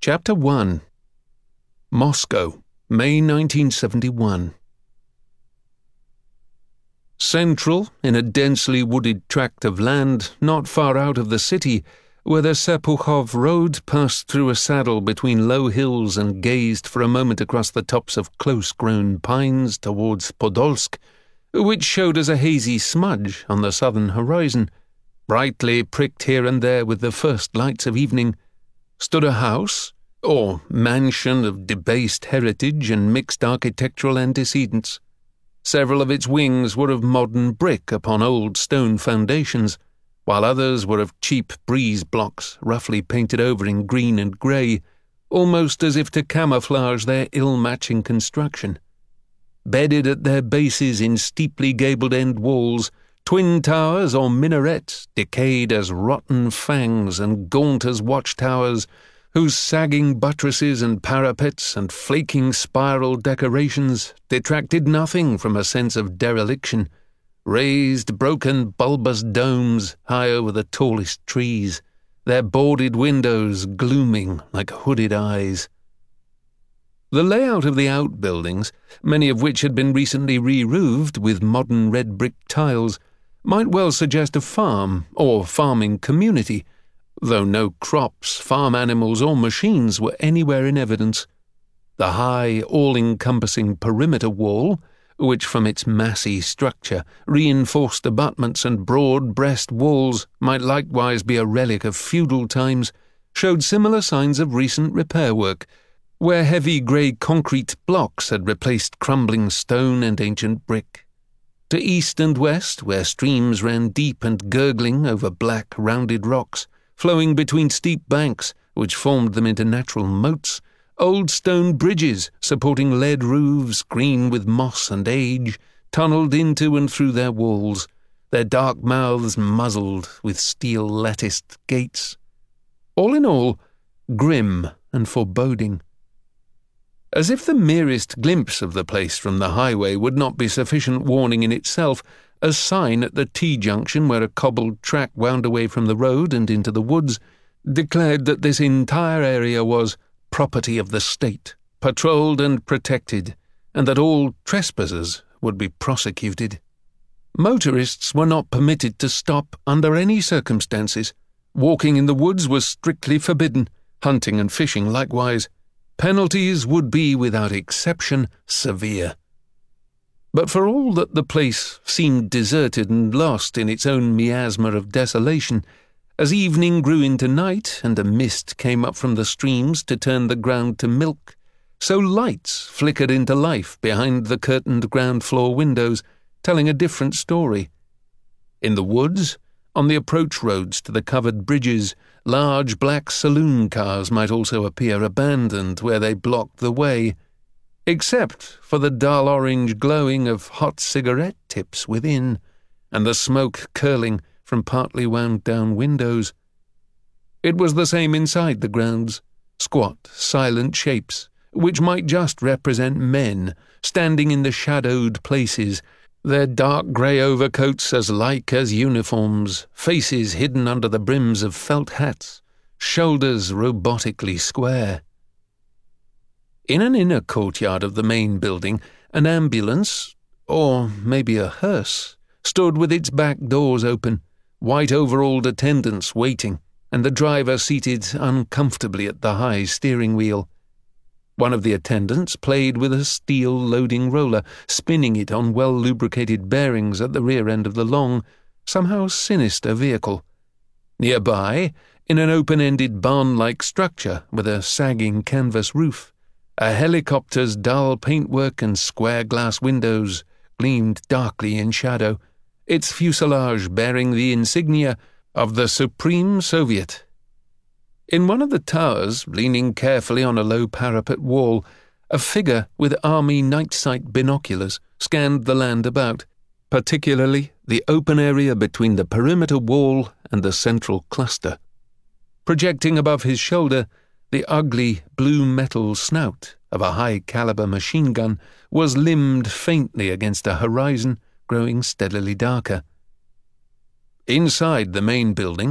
Chapter 1. Moscow, May 1971. Central, in a densely wooded tract of land not far out of the city, where the Serpukhov road passed through a saddle between low hills and gazed for a moment across the tops of close-grown pines towards Podolsk, which showed as a hazy smudge on the southern horizon, brightly pricked here and there with the first lights of evening, stood a house, or mansion of debased heritage and mixed architectural antecedents. Several of its wings were of modern brick upon old stone foundations, while others were of cheap breeze blocks roughly painted over in green and grey, almost as if to camouflage their ill-matching construction. Bedded at their bases in steeply gabled end walls, twin towers or minarets, decayed as rotten fangs and gaunt as watchtowers, whose sagging buttresses and parapets and flaking spiral decorations detracted nothing from a sense of dereliction, raised, broken, bulbous domes high over the tallest trees, their boarded windows glooming like hooded eyes. The layout of the outbuildings, many of which had been recently re-roofed with modern red brick tiles, might well suggest a farm or farming community, though no crops, farm animals or machines were anywhere in evidence. The high, all-encompassing perimeter wall, which from its massy structure, reinforced abutments and broad breast walls might likewise be a relic of feudal times, showed similar signs of recent repair work, where heavy grey concrete blocks had replaced crumbling stone and ancient brick. To east and west, where streams ran deep and gurgling over black, rounded rocks, flowing between steep banks, which formed them into natural moats, old stone bridges supporting lead roofs green with moss and age tunnelled into and through their walls, their dark mouths muzzled with steel-latticed gates. All in all, grim and foreboding. As if the merest glimpse of the place from the highway would not be sufficient warning in itself, a sign at the T-junction where a cobbled track wound away from the road and into the woods declared that this entire area was property of the state, patrolled and protected, and that all trespassers would be prosecuted. Motorists were not permitted to stop under any circumstances. Walking in the woods was strictly forbidden, hunting and fishing likewise. Penalties would be, without exception, severe. But for all that the place seemed deserted and lost in its own miasma of desolation, as evening grew into night and a mist came up from the streams to turn the ground to milk, so lights flickered into life behind the curtained ground-floor windows, telling a different story. In the woods, on the approach roads to the covered bridges, large black saloon cars might also appear abandoned where they blocked the way, except for the dull orange glowing of hot cigarette tips within, and the smoke curling from partly wound-down windows. It was the same inside the grounds, squat, silent shapes, which might just represent men, standing in the shadowed places, their dark grey overcoats as like as uniforms, faces hidden under the brims of felt hats, shoulders robotically square. In an inner courtyard of the main building, an ambulance, or maybe a hearse, stood with its back doors open, white overalled attendants waiting, and the driver seated uncomfortably at the high steering wheel. One of the attendants played with a steel loading roller, spinning it on well-lubricated bearings at the rear end of the long, somehow sinister vehicle. Nearby, in an open-ended barn-like structure with a sagging canvas roof, a helicopter's dull paintwork and square glass windows gleamed darkly in shadow, its fuselage bearing the insignia of the Supreme Soviet. In one of the towers, leaning carefully on a low parapet wall, a figure with army night sight binoculars scanned the land about, particularly the open area between the perimeter wall and the central cluster. Projecting above his shoulder, the ugly blue metal snout of a high-caliber machine gun was limned faintly against a horizon growing steadily darker. Inside the main building,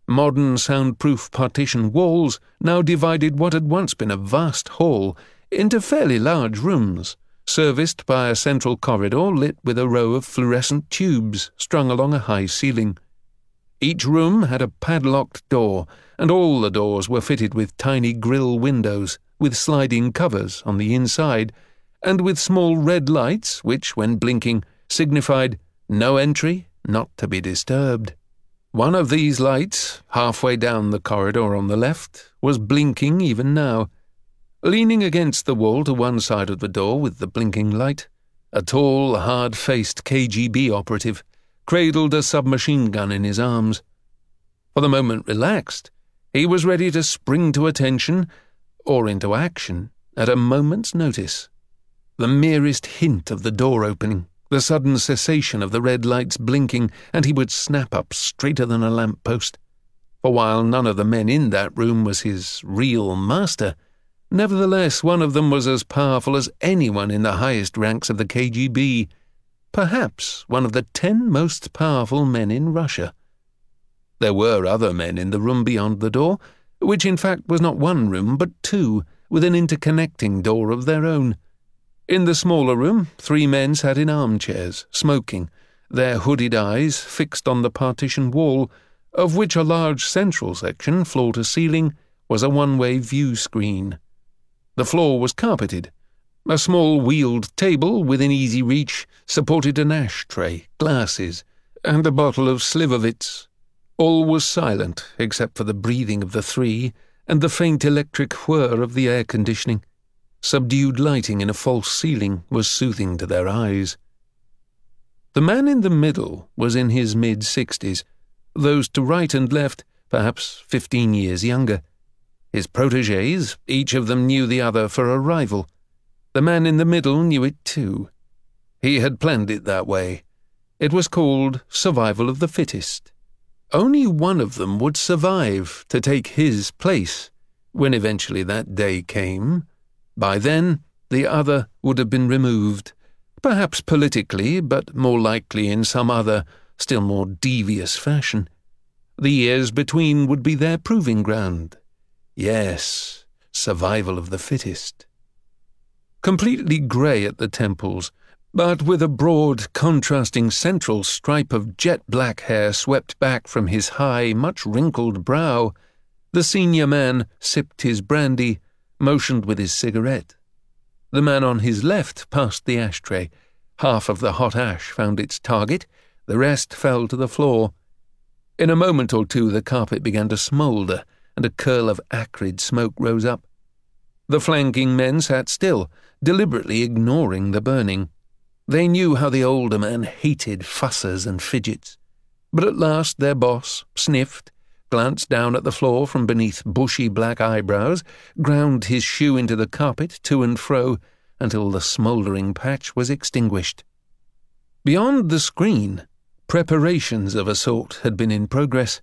Modern soundproof partition walls now divided what had once been a vast hall into fairly large rooms, serviced by a central corridor lit with a row of fluorescent tubes strung along a high ceiling. Each room had a padlocked door, and all the doors were fitted with tiny grille windows with sliding covers on the inside, and with small red lights which, when blinking, signified no entry, not to be disturbed. One of these lights, halfway down the corridor on the left, was blinking even now. Leaning against the wall to one side of the door with the blinking light, a tall, hard-faced KGB operative cradled a submachine gun in his arms. For the moment relaxed, he was ready to spring to attention or into action at a moment's notice. The merest hint of the door opening, the sudden cessation of the red lights blinking, and he would snap up straighter than a lamp-post. For while none of the men in that room was his real master, nevertheless one of them was as powerful as anyone in the highest ranks of the KGB, perhaps one of the 10 most powerful men in Russia. There were other men in the room beyond the door, which in fact was not one room but 2, with an interconnecting door of their own. In the smaller room, 3 men sat in armchairs, smoking, their hooded eyes fixed on the partition wall, of which a large central section, floor to ceiling, was a one-way view screen. The floor was carpeted. A small wheeled table within easy reach supported an ashtray, glasses, and a bottle of Slivovitz. All was silent except for the breathing of the 3 and the faint electric whir of the air conditioning. Subdued lighting in a false ceiling was soothing to their eyes. The man in the middle was in his mid-60s, those to right and left perhaps 15 years younger. His protégés, each of them knew the other for a rival. The man in the middle knew it too. He had planned it that way. It was called survival of the fittest. Only one of them would survive to take his place, when eventually that day came. By then, the other would have been removed, perhaps politically, but more likely in some other, still more devious fashion. The years between would be their proving ground. Yes, survival of the fittest. Completely grey at the temples, but with a broad, contrasting central stripe of jet-black hair swept back from his high, much wrinkled brow, the senior man sipped his brandy, motioned with his cigarette. The man on his left passed the ashtray. Half of the hot ash found its target, the rest fell to the floor. In a moment or two the carpet began to smoulder, and a curl of acrid smoke rose up. The flanking men sat still, deliberately ignoring the burning. They knew how the older man hated fussers and fidgets. But at last their boss sniffed, glanced down at the floor from beneath bushy black eyebrows, ground his shoe into the carpet to and fro until the smouldering patch was extinguished. Beyond the screen, preparations of a sort had been in progress.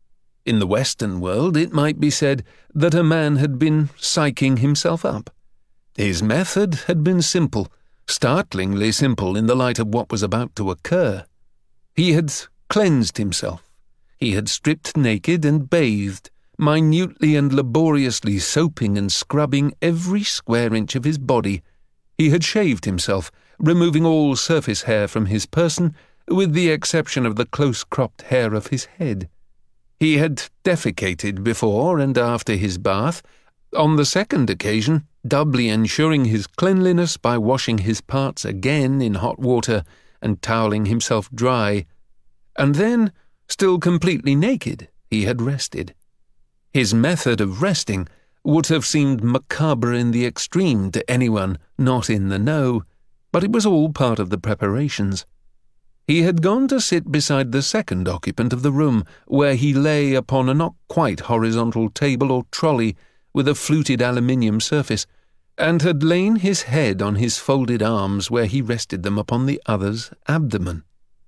In the Western world, it might be said that a man had been psyching himself up. His method had been simple, startlingly simple in the light of what was about to occur. He had cleansed himself. He had stripped naked and bathed, minutely and laboriously soaping and scrubbing every square inch of his body. He had shaved himself, removing all surface hair from his person, with the exception of the close-cropped hair of his head. He had defecated before and after his bath, on the second occasion doubly ensuring his cleanliness by washing his parts again in hot water and toweling himself dry. And then, still completely naked, he had rested. His method of resting would have seemed macabre in the extreme to anyone not in the know, but it was all part of the preparations. He had gone to sit beside the second occupant of the room, where he lay upon a not quite horizontal table or trolley with a fluted aluminium surface, and had lain his head on his folded arms where he rested them upon the other's abdomen.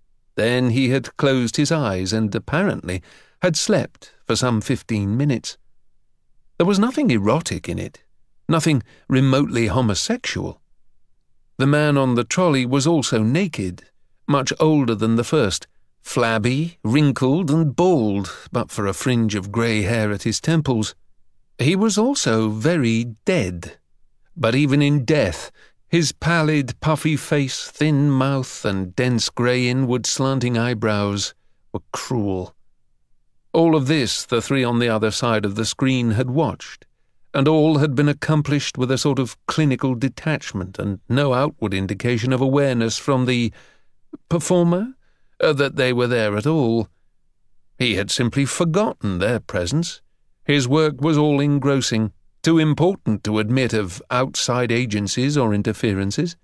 Then he had closed his eyes and, apparently, had slept for some 15 minutes. There was nothing erotic in it, nothing remotely homosexual. The man on the trolley was also naked, much older than the first, flabby, wrinkled, and bald, but for a fringe of grey hair at his temples. He was also very dead, but even in death, his pallid, puffy face, thin mouth, and dense grey inward slanting eyebrows were cruel. All of this the three on the other side of the screen had watched, and all had been accomplished with a sort of clinical detachment and no outward indication of awareness from the performer that they were there at all. He had simply forgotten their presence. His work was all engrossing, too important to admit of outside agencies or interferences.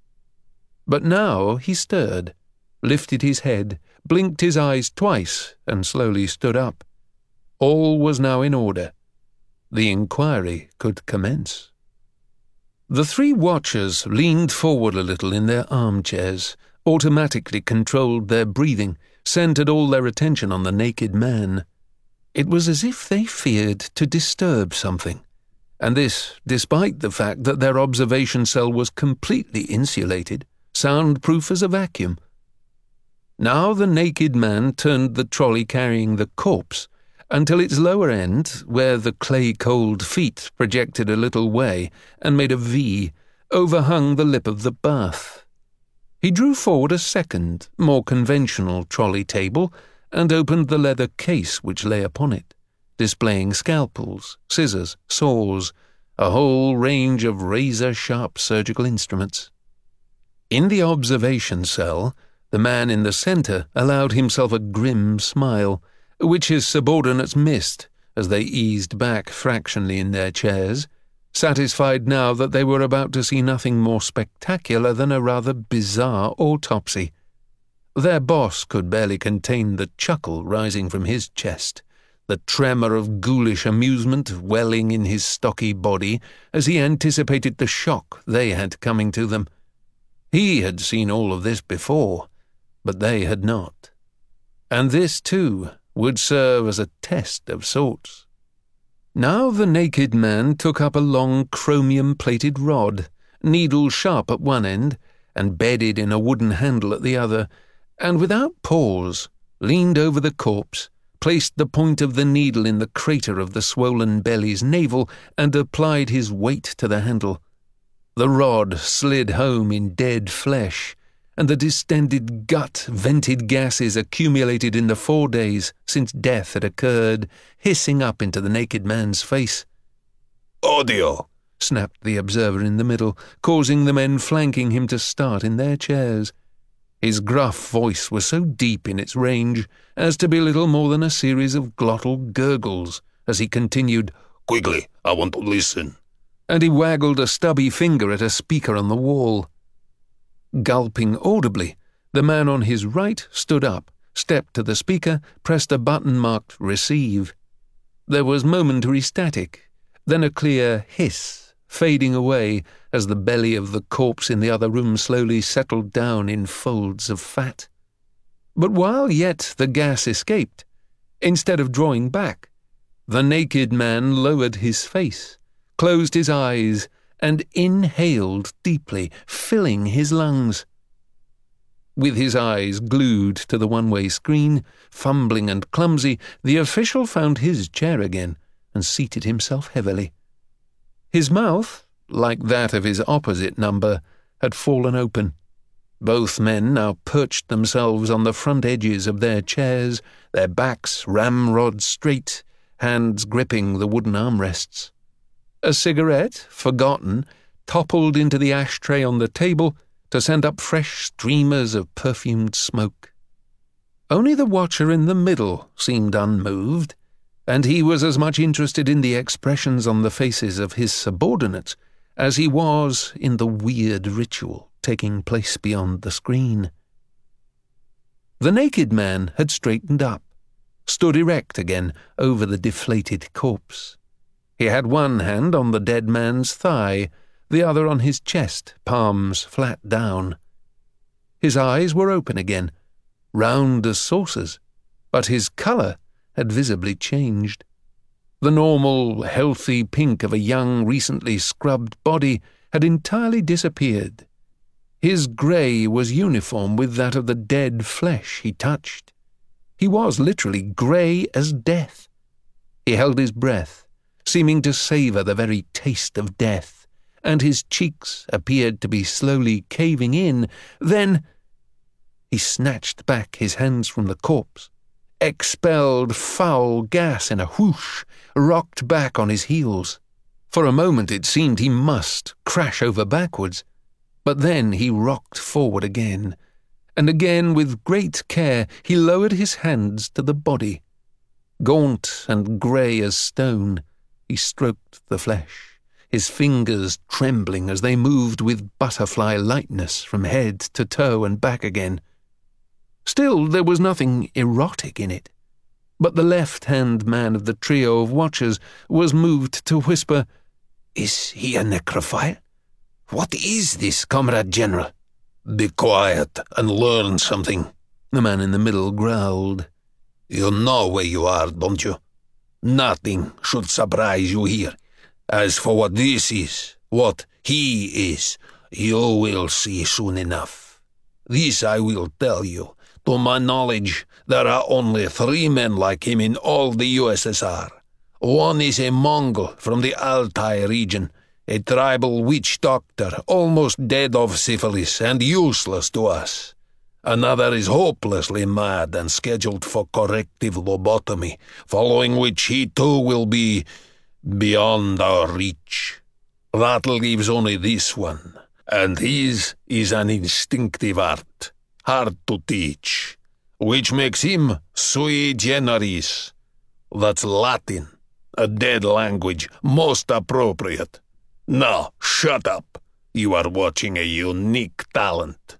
But now he stirred, lifted his head, blinked his eyes twice, and slowly stood up. All was now in order. The inquiry could commence. The three watchers leaned forward a little in their armchairs, automatically controlled their breathing, centered all their attention on the naked man. It was as if they feared to disturb something, and this despite the fact that their observation cell was completely insulated, soundproof as a vacuum. Now the naked man turned the trolley carrying the corpse until its lower end, where the clay-cold feet projected a little way and made a V, overhung the lip of the bath. He drew forward a second, more conventional trolley table and opened the leather case which lay upon it, displaying scalpels, scissors, saws, a whole range of razor-sharp surgical instruments. In the observation cell, the man in the centre allowed himself a grim smile, which his subordinates missed as they eased back fractionally in their chairs, satisfied now that they were about to see nothing more spectacular than a rather bizarre autopsy. Their boss could barely contain the chuckle rising from his chest, the tremor of ghoulish amusement welling in his stocky body as he anticipated the shock they had coming to them. He had seen all of this before, but they had not. And this, too, would serve as a test of sorts. Now the naked man took up a long chromium-plated rod, needle-sharp at one end, and bedded in a wooden handle at the other, and without pause leaned over the corpse, placed the point of the needle in the crater of the swollen belly's navel, and applied his weight to the handle. The rod slid home in dead flesh, and the distended gut vented gases accumulated in the 4 days since death had occurred, hissing up into the naked man's face. "Audio!" snapped the observer in the middle, causing the men flanking him to start in their chairs. His gruff voice was so deep in its range as to be little more than a series of glottal gurgles as he continued, "Quickly, I want to listen." And he waggled a stubby finger at a speaker on the wall. Gulping audibly, the man on his right stood up, stepped to the speaker, pressed a button marked "Receive." There was momentary static, then a clear hiss, fading away as the belly of the corpse in the other room slowly settled down in folds of fat. But while yet the gas escaped, instead of drawing back, the naked man lowered his face, closed his eyes, and inhaled deeply, filling his lungs. With his eyes glued to the one-way screen, fumbling and clumsy, the official found his chair again and seated himself heavily. His mouth, like that of his opposite number, had fallen open. Both men now perched themselves on the front edges of their chairs, their backs ramrod straight, hands gripping the wooden armrests. A cigarette, forgotten, toppled into the ashtray on the table to send up fresh streamers of perfumed smoke. Only the watcher in the middle seemed unmoved, and he was as much interested in the expressions on the faces of his subordinates as he was in the weird ritual taking place beyond the screen. The naked man had straightened up, stood erect again over the deflated corpse. He had one hand on the dead man's thigh, the other on his chest, palms flat down. His eyes were open again, round as saucers, but his colour had visibly changed. The normal, healthy pink of a young, recently scrubbed body had entirely disappeared. His grey was uniform with that of the dead flesh he touched. He was literally grey as death. He held his breath, seeming to savour the very taste of death, and his cheeks appeared to be slowly caving in. Then he snatched back his hands from the corpse, expelled foul gas in a whoosh, rocked back on his heels. For a moment it seemed he must crash over backwards, but then he rocked forward again, and again with great care he lowered his hands to the body. Gaunt and grey as stone, he stroked the flesh, his fingers trembling as they moved with butterfly lightness from head to toe and back again. Still, there was nothing erotic in it, but the left-hand man of the trio of watchers was moved to whisper, "Is he a necrophile? What is this, Comrade General?" "Be quiet and learn something," the man in the middle growled. "You know where you are, don't you? Nothing should surprise you here. As for what this is, what he is, you will see soon enough. This I will tll you. To my knowledge, there are only 3 men like him in all the USSR. One is a Mongol from the Altai region, a tribal witch doctor, almost dead of syphilis and useless to us. Another is hopelessly mad and scheduled for corrective lobotomy, following which he too will be beyond our reach. That leaves only this one, and his is an instinctive art, hard to teach, which makes him sui generis. That's Latin, a dead language, most appropriate. Now, shut up. You are watching a unique talent."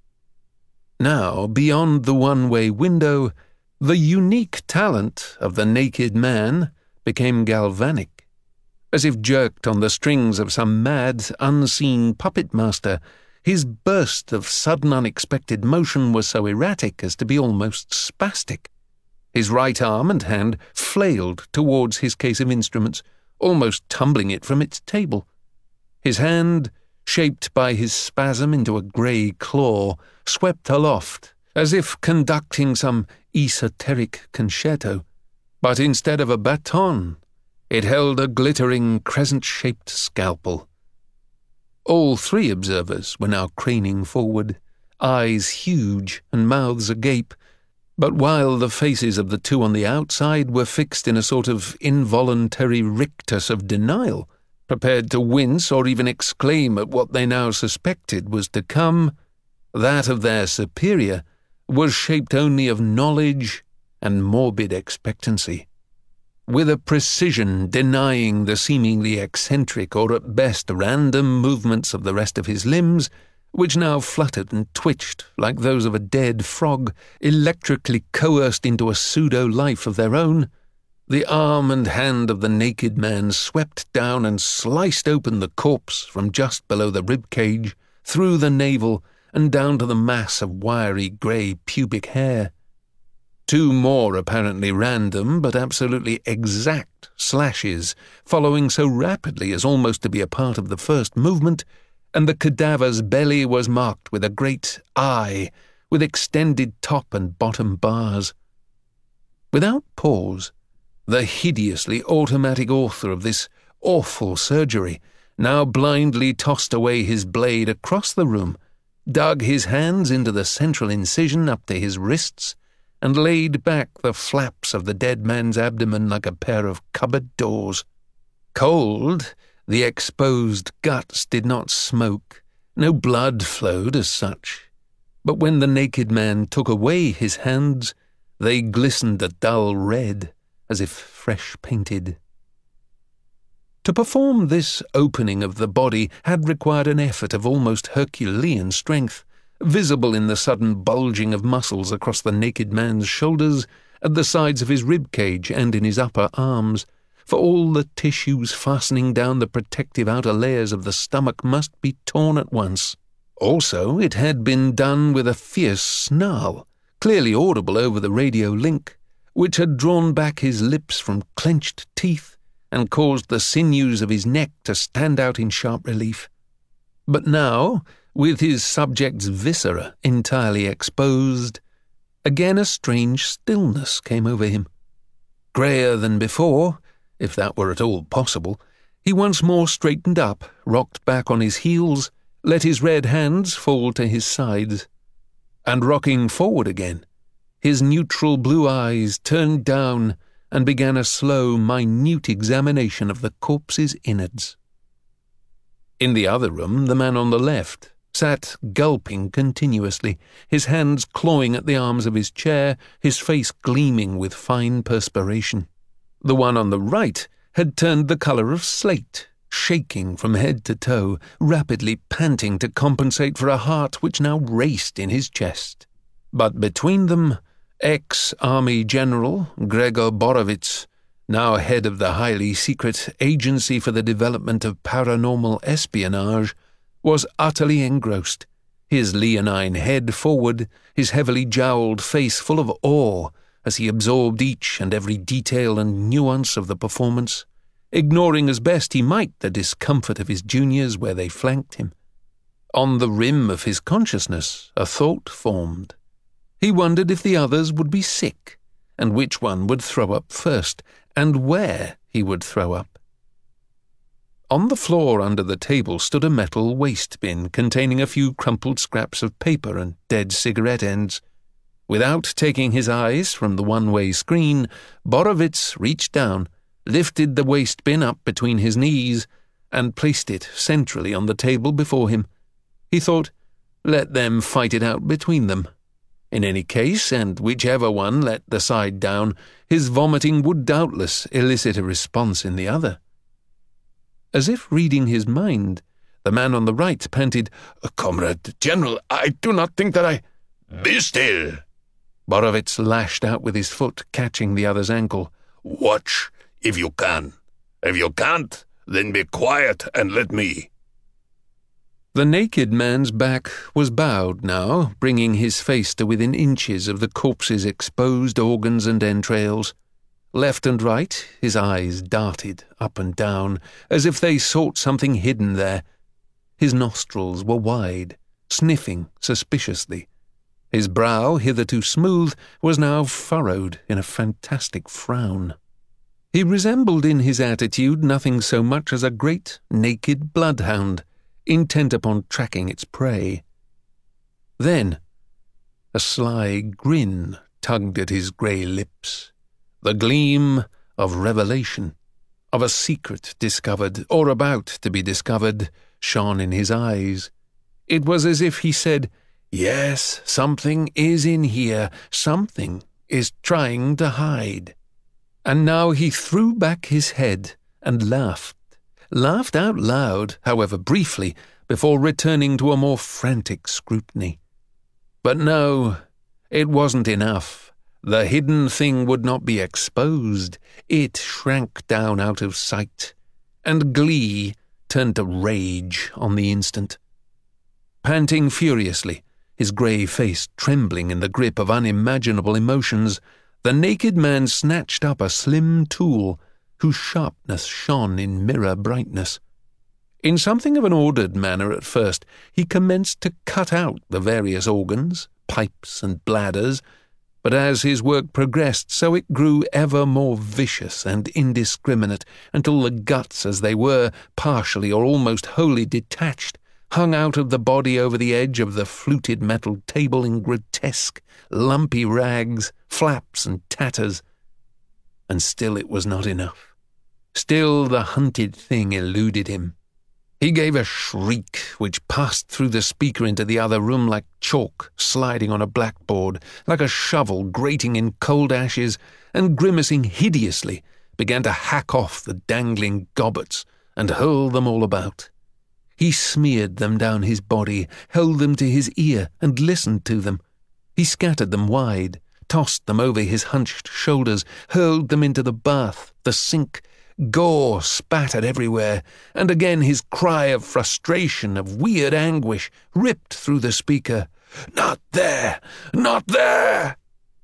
Now, beyond the one-way window, the unique talent of the naked man became galvanic. As if jerked on the strings of some mad, unseen puppet master, his burst of sudden unexpected motion was so erratic as to be almost spastic. His right arm and hand flailed towards his case of instruments, almost tumbling it from its table. His hand, shaped by his spasm into a grey claw, swept aloft, as if conducting some esoteric concerto, but instead of a baton, it held a glittering crescent-shaped scalpel. All 3 observers were now craning forward, eyes huge and mouths agape, but while the faces of the 2 on the outside were fixed in a sort of involuntary rictus of denial, prepared to wince or even exclaim at what they now suspected was to come, that of their superior was shaped only of knowledge and morbid expectancy. With a precision denying the seemingly eccentric or at best random movements of the rest of his limbs, which now fluttered and twitched like those of a dead frog electrically coerced into a pseudo-life of their own, the arm and hand of the naked man swept down and sliced open the corpse from just below the rib-cage, through the navel, and down to the mass of wiry grey pubic hair. 2 more apparently random but absolutely exact slashes, following so rapidly as almost to be a part of the first movement, and the cadaver's belly was marked with a great eye, with extended top and bottom bars. Without pause, the hideously automatic author of this awful surgery now blindly tossed away his blade across the room, dug his hands into the central incision up to his wrists, and laid back the flaps of the dead man's abdomen like a pair of cupboard doors. Cold, the exposed guts did not smoke, no blood flowed as such, but when the naked man took away his hands, they glistened a dull red, as if fresh painted. To perform this opening of the body had required an effort of almost Herculean strength, visible in the sudden bulging of muscles across the naked man's shoulders, at the sides of his rib-cage and in his upper arms, for all the tissues fastening down the protective outer layers of the stomach must be torn at once. Also, it had been done with a fierce snarl, clearly audible over the radio link, which had drawn back his lips from clenched teeth and caused the sinews of his neck to stand out in sharp relief. But now, with his subject's viscera entirely exposed, Again a strange stillness came over him. Greyer than before, if that were at all possible, he once more straightened up, rocked back on his heels, let his red hands fall to his sides, and rocking forward again, his neutral blue eyes turned down and began a slow, minute examination of the corpse's innards. In the other room, the man on the left sat gulping continuously, his hands clawing at the arms of his chair, his face gleaming with fine perspiration. The one on the right had turned the colour of slate, shaking from head to toe, rapidly panting to compensate for a heart which now raced in his chest. But between them, ex-Army General Gregor Borovitz, now head of the highly secret Agency for the Development of Paranormal Espionage, was utterly engrossed, his leonine head forward, his heavily jowled face full of awe as he absorbed each and every detail and nuance of the performance, ignoring as best he might the discomfort of his juniors where they flanked him. On the rim of his consciousness a thought formed. He wondered if the others would be sick, and which one would throw up first, and where he would throw up. On the floor under the table stood a metal waste bin containing a few crumpled scraps of paper and dead cigarette ends. Without taking his eyes from the one-way screen, Borovitz reached down, lifted the waste bin up between his knees, and placed it centrally on the table before him. He thought, let them fight it out between them. In any case, and whichever one let the side down, his vomiting would doubtless elicit a response in the other. As if reading his mind, the man on the right panted, "Comrade General, I do not think that I—" "Be still!" Borovitz lashed out with his foot, catching the other's ankle. "Watch, if you can. If you can't, then be quiet and let me." The naked man's back was bowed now, bringing his face to within inches of the corpse's exposed organs and entrails. Left and right, his eyes darted up and down, as if they sought something hidden there. His nostrils were wide, sniffing suspiciously. His brow, hitherto smooth, was now furrowed in a fantastic frown. He resembled in his attitude nothing so much as a great naked bloodhound, intent upon tracking its prey. Then a sly grin tugged at his grey lips. The gleam of revelation, of a secret discovered, or about to be discovered, shone in his eyes. It was as if he said, "Yes, something is in here, something is trying to hide." And now he threw back his head and laughed out loud, however briefly, before returning to a more frantic scrutiny. But no, it wasn't enough. The hidden thing would not be exposed. It shrank down out of sight, and glee turned to rage on the instant. Panting furiously, his grey face trembling in the grip of unimaginable emotions, the naked man snatched up a slim tool whose sharpness shone in mirror brightness. In something of an ordered manner at first, he commenced to cut out the various organs, pipes and bladders, but as his work progressed, so it grew ever more vicious and indiscriminate, until the guts, as they were, partially or almost wholly detached, hung out of the body over the edge of the fluted metal table in grotesque, lumpy rags, flaps and tatters. And still it was not enough. Still the hunted thing eluded him. He gave a shriek which passed through the speaker into the other room like chalk sliding on a blackboard, like a shovel grating in cold ashes, and grimacing hideously, began to hack off the dangling gobbets and hurl them all about. He smeared them down his body, held them to his ear, and listened to them. He scattered them wide, tossed them over his hunched shoulders, hurled them into the bath, the sink. Gore spattered everywhere, and again his cry of frustration, of weird anguish, ripped through the speaker. "Not there! Not there!"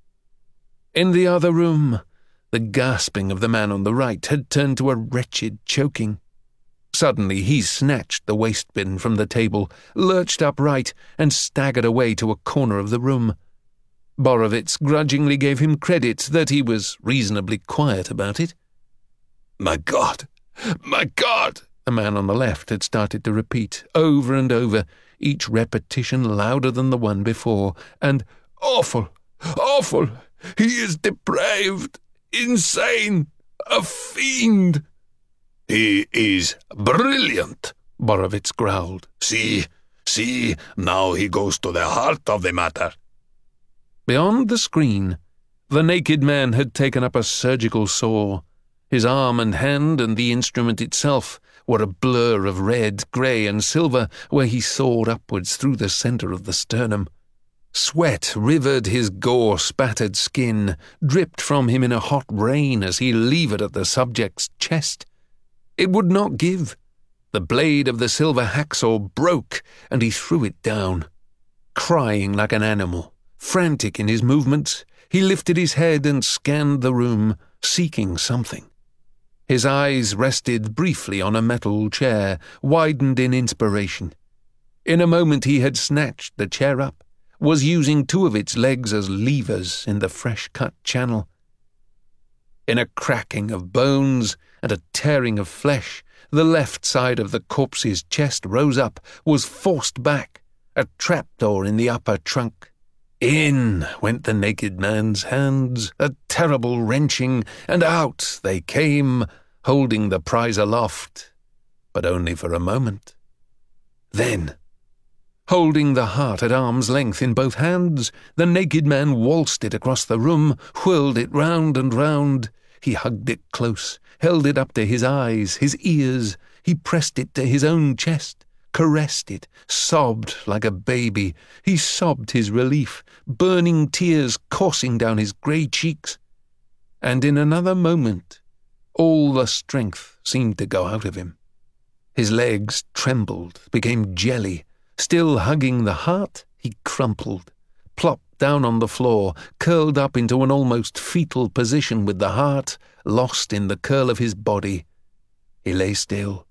In the other room, the gasping of the man on the right had turned to a wretched choking. Suddenly he snatched the waste bin from the table, lurched upright, and staggered away to a corner of the room. Borovitz grudgingly gave him credit that he was reasonably quiet about it. My God! My God! The man on the left had started to repeat, over and over, each repetition louder than the one before, and awful! Awful! He is depraved! Insane! A fiend! He is brilliant, Borovitz growled. See, now he goes to the heart of the matter. Beyond the screen, the naked man had taken up a surgical saw. His arm and hand and the instrument itself were a blur of red, grey and silver where he sawed upwards through the centre of the sternum. Sweat rivered his gore-spattered skin, dripped from him in a hot rain as he levered at the subject's chest. It would not give. The blade of the silver hacksaw broke, and he threw it down. Crying like an animal, frantic in his movements, he lifted his head and scanned the room, seeking something. His eyes rested briefly on a metal chair, widened in inspiration. In a moment he had snatched the chair up, was using two of its legs as levers in the fresh-cut channel. In a cracking of bones and a tearing of flesh, the left side of the corpse's chest rose up, was forced back, a trapdoor in the upper trunk. In went the naked man's hands, a terrible wrenching, and out they came, holding the prize aloft, but only for a moment. Then, holding the heart at arm's length in both hands, the naked man waltzed it across the room, whirled it round and round. He hugged it close, held it up to his eyes, his ears. He pressed it to his own chest, caressed it, sobbed like a baby. He sobbed his relief, burning tears coursing down his grey cheeks. And in another moment, all the strength seemed to go out of him. His legs trembled, became jelly. Still hugging the heart, he crumpled, plopped down on the floor, curled up into an almost fetal position with the heart lost in the curl of his body. He lay still.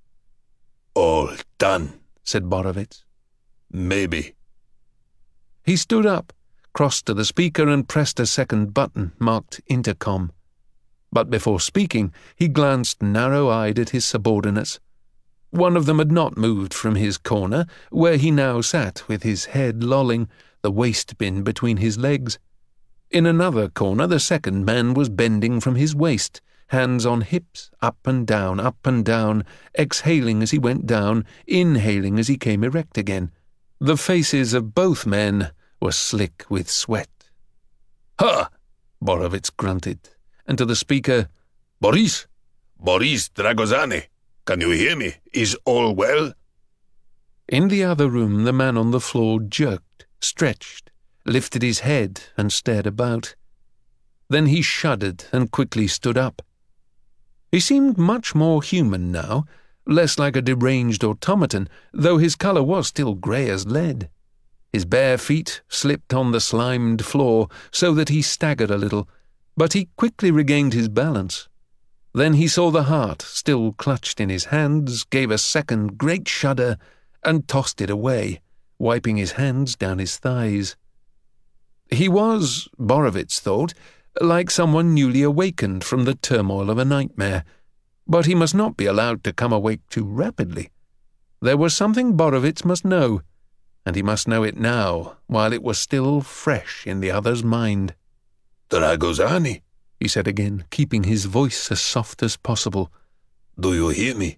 All done, said Borovitz. Maybe. He stood up, crossed to the speaker and pressed a second button marked intercom. But before speaking, he glanced narrow-eyed at his subordinates. One of them had not moved from his corner, where he now sat with his head lolling, the waste bin between his legs. In another corner the second man was bending from his waist, hands on hips, up and down, exhaling as he went down, inhaling as he came erect again. The faces of both men were slick with sweat. "Ha!" Borovitz grunted, and to the speaker, Boris Dragozani, can you hear me? Is all well?" In the other room the man on the floor jerked, stretched, lifted his head and stared about. Then he shuddered and quickly stood up. He seemed much more human now, less like a deranged automaton, though his colour was still grey as lead. His bare feet slipped on the slimed floor so that he staggered a little, but he quickly regained his balance. Then he saw the heart still clutched in his hands, gave a second great shudder, and tossed it away, wiping his hands down his thighs. He was, Borovitz thought, like someone newly awakened from the turmoil of a nightmare, but he must not be allowed to come awake too rapidly. There was something Borovitz must know, and he must know it now, while it was still fresh in the other's mind. "Dragozani," he said again, keeping his voice as soft as possible. "Do you hear me?"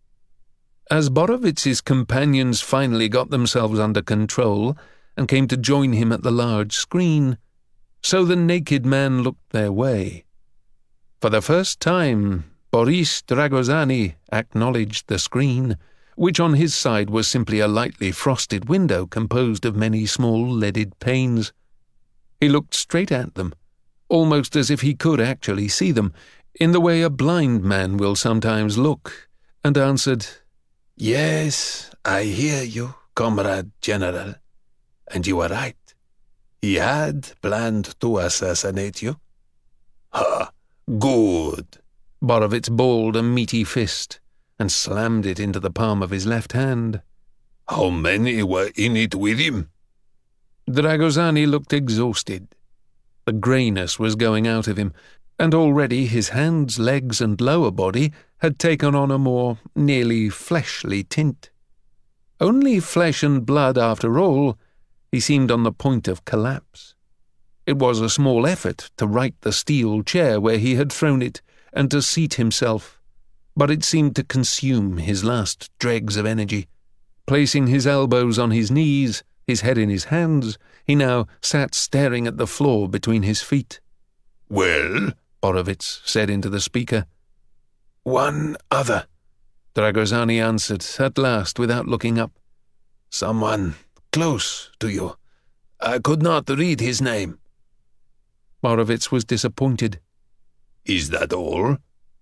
As Borovitz's companions finally got themselves under control and came to join him at the large screen, so the naked man looked their way. For the first time, Boris Dragozani acknowledged the screen, which on his side was simply a lightly frosted window composed of many small leaded panes. He looked straight at them, almost as if he could actually see them, in the way a blind man will sometimes look, and answered, "Yes, I hear you, Comrade General, and you are right. He had planned to assassinate you." "Ha! Good!" Borovitz balled a meaty fist and slammed it into the palm of his left hand. "How many were in it with him?" Dragosani looked exhausted. The greyness was going out of him, and already his hands, legs, and lower body had taken on a more nearly fleshly tint. Only flesh and blood after all, he seemed on the point of collapse. It was a small effort to right the steel chair where he had thrown it and to seat himself, but it seemed to consume his last dregs of energy. Placing his elbows on his knees, his head in his hands, he now sat staring at the floor between his feet. "Well?" Borovitz said into the speaker. "One other," Dragosani answered at last without looking up. "Someone close to you. I could not read his name." Borovitz was disappointed. "Is that all?"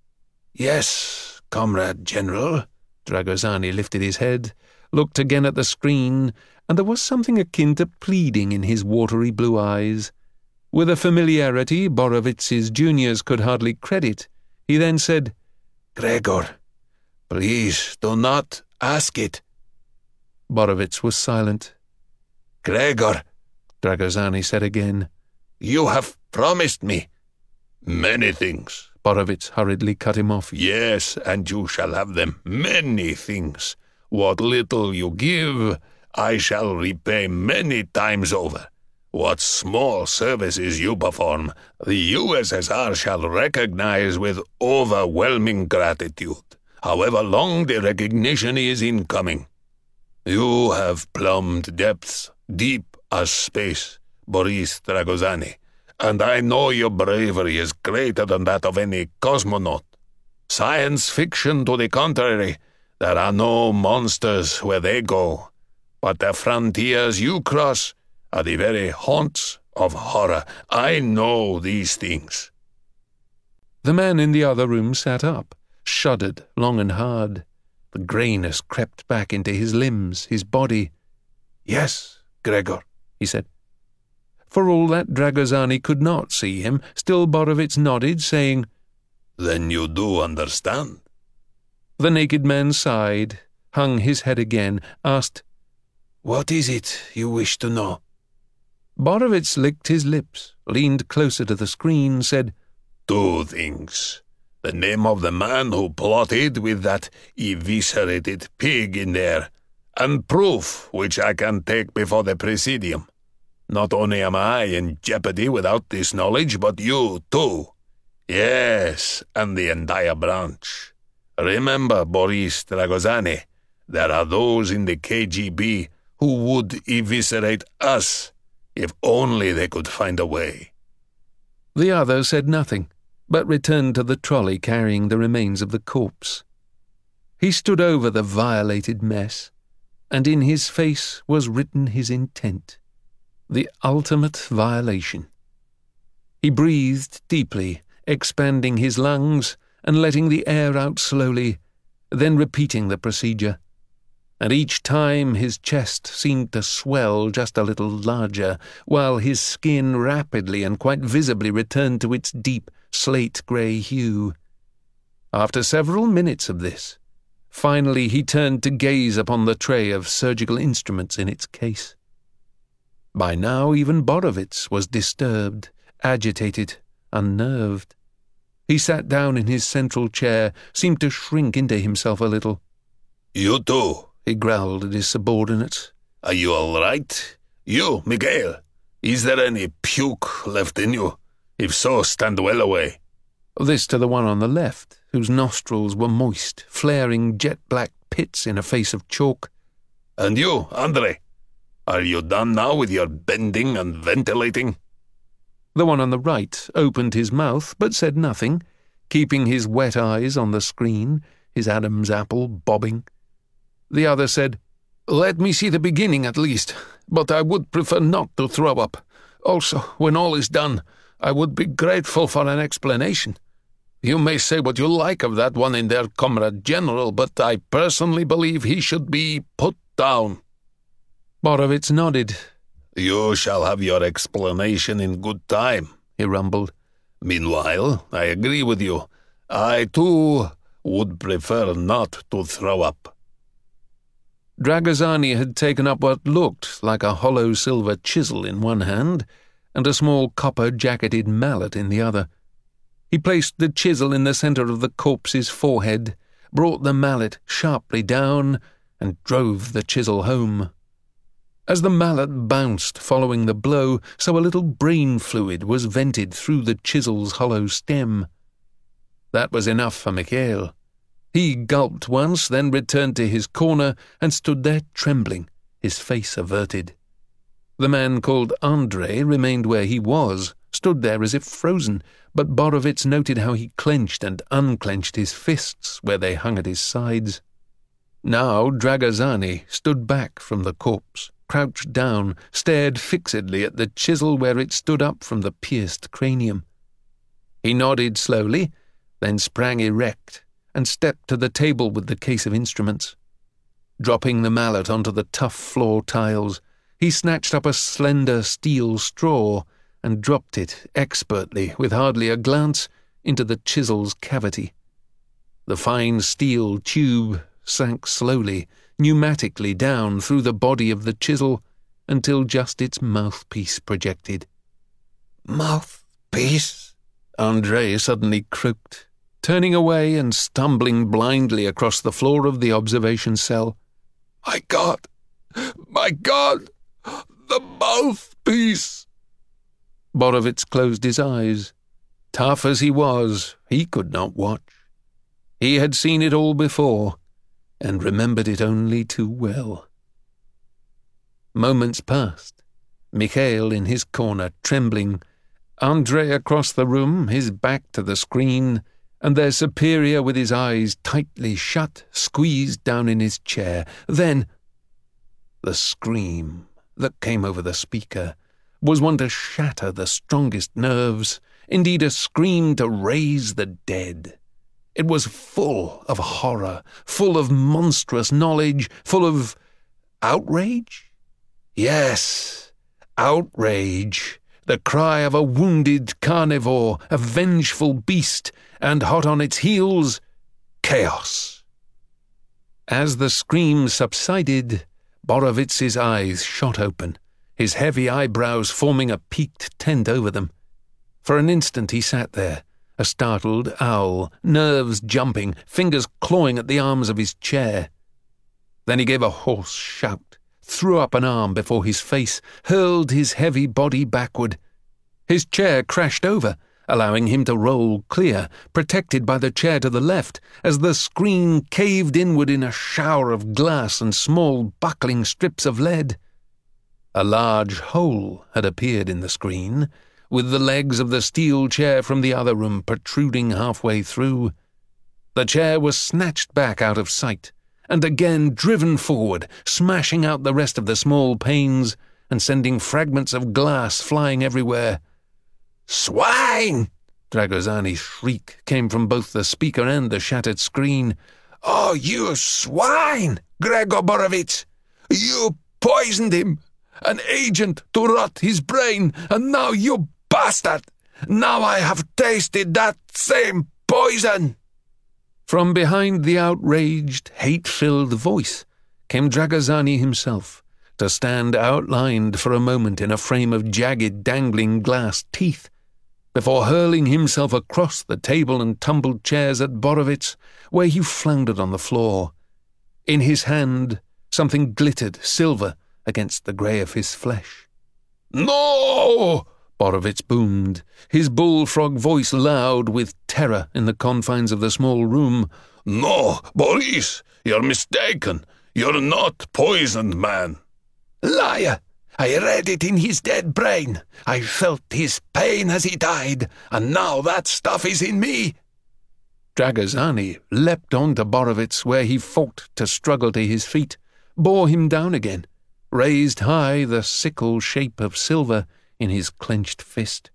"Yes, Comrade General." Dragosani lifted his head, looked again at the screen, and there was something akin to pleading in his watery blue eyes. With a familiarity Borovitz's juniors could hardly credit, he then said, "Gregor, please do not ask it." Borovitz was silent. "Gregor," Dragosani said again, "you have promised me." "Many things," Borovitz hurriedly cut him off. "Yes, and you shall have them, many things. What little you give, I shall repay many times over. What small services you perform, the USSR shall recognize with overwhelming gratitude, however long the recognition is in coming. You have plumbed depths deep as space, Boris Dragosani, and I know your bravery is greater than that of any cosmonaut. Science fiction to the contrary, there are no monsters where they go, but the frontiers you cross are the very haunts of horror. I know these things." The man in the other room sat up, shuddered long and hard. The greyness crept back into his limbs, his body. "Yes, Gregor," he said. For all that Dragosani could not see him, still Borovitz nodded, saying, "Then you do understand." The naked man sighed, hung his head again, asked, "What is it you wish to know?" Borovitz licked his lips, leaned closer to the screen, said, "Two things. The name of the man who plotted with that eviscerated pig in there, and proof which I can take before the Presidium. Not only am I in jeopardy without this knowledge, but you too. Yes, and the entire branch. Remember, Boris Dragosani, there are those in the KGB who would eviscerate us if only they could find a way." The other said nothing, but returned to the trolley carrying the remains of the corpse. He stood over the violated mess, and in his face was written his intent, the ultimate violation. He breathed deeply, expanding his lungs and letting the air out slowly, then repeating the procedure. And each time his chest seemed to swell just a little larger, while his skin rapidly and quite visibly returned to its deep slate-grey hue. After several minutes of this, finally he turned to gaze upon the tray of surgical instruments in its case. By now even Borovitz was disturbed, agitated, unnerved. He sat down in his central chair, seemed to shrink into himself a little. "You too," he growled at his subordinates. "Are you all right? You, Miguel, is there any puke left in you? If so, stand well away." This to the one on the left, whose nostrils were moist, flaring jet-black pits in a face of chalk. "And you, Andrei, are you done now with your bending and ventilating?" The one on the right opened his mouth but said nothing, keeping his wet eyes on the screen, his Adam's apple bobbing. The other said, "Let me see the beginning at least, but I would prefer not to throw up. Also, when all is done, I would be grateful for an explanation. You may say what you like of that one in there, Comrade General, but I personally believe he should be put down." Borovitz nodded. "You shall have your explanation in good time," he rumbled. "Meanwhile, I agree with you. I, too, would prefer not to throw up." Dragozani had taken up what looked like a hollow silver chisel in one hand and a small copper-jacketed mallet in the other. He placed the chisel in the centre of the corpse's forehead, brought the mallet sharply down, and drove the chisel home. As the mallet bounced following the blow, so a little brain fluid was vented through the chisel's hollow stem. That was enough for Mikhail. He gulped once, then returned to his corner and stood there trembling, his face averted. The man called Andrei remained where he was, stood there as if frozen, but Borovitz noted how he clenched and unclenched his fists where they hung at his sides. Now Dragozani stood back from the corpse, crouched down, stared fixedly at the chisel where it stood up from the pierced cranium. He nodded slowly, then sprang erect, and stepped to the table with the case of instruments. Dropping the mallet onto the tough floor tiles, he snatched up a slender steel straw and dropped it expertly, with hardly a glance, into the chisel's cavity. The fine steel tube sank slowly, pneumatically down through the body of the chisel until just its mouthpiece projected. "Mouthpiece?" Andrei suddenly croaked, turning away and stumbling blindly across the floor of the observation cell. My God! The mouthpiece!" Borovitz closed his eyes. Tough as he was, he could not watch. He had seen it all before, and remembered it only too well. Moments passed. Mikhail in his corner, trembling, Andrei across the room, his back to the screen, and their superior with his eyes tightly shut, squeezed down in his chair. Then the scream that came over the speaker was one to shatter the strongest nerves, indeed a scream to raise the dead. It was full of horror, full of monstrous knowledge, full of outrage? Yes, outrage, the cry of a wounded carnivore, a vengeful beast, and hot on its heels, chaos. As the scream subsided, Borovitz's eyes shot open, his heavy eyebrows forming a peaked tent over them. For an instant he sat there, a startled owl, nerves jumping, fingers clawing at the arms of his chair. Then he gave a hoarse shout, threw up an arm before his face, hurled his heavy body backward. His chair crashed over, allowing him to roll clear, protected by the chair to the left, as the screen caved inward in a shower of glass and small buckling strips of lead. A large hole had appeared in the screen, with the legs of the steel chair from the other room protruding halfway through. The chair was snatched back out of sight, and again driven forward, smashing out the rest of the small panes and sending fragments of glass flying everywhere. "Swine!" Dragozani's shriek came from both the speaker and the shattered screen. "Oh, you swine, Gregor Borovitz! You poisoned him! An agent to rot his brain, and now you bastard! Now I have tasted that same poison!" From behind the outraged, hate-filled voice came Dragozani himself, to stand outlined for a moment in a frame of jagged, dangling glass teeth, before hurling himself across the table and tumbled chairs at Borovitz, where he floundered on the floor. In his hand, something glittered silver against the grey of his flesh. "No!" Borovitz boomed, his bullfrog voice loud with terror in the confines of the small room. "No, Boris, you're mistaken. You're not poisoned, man." "Liar! I read it in his dead brain. I felt his pain as he died, and now that stuff is in me." Dragozani leapt on to Borovitz, where he fought to struggle to his feet, bore him down again, raised high the sickle shape of silver in his clenched fist.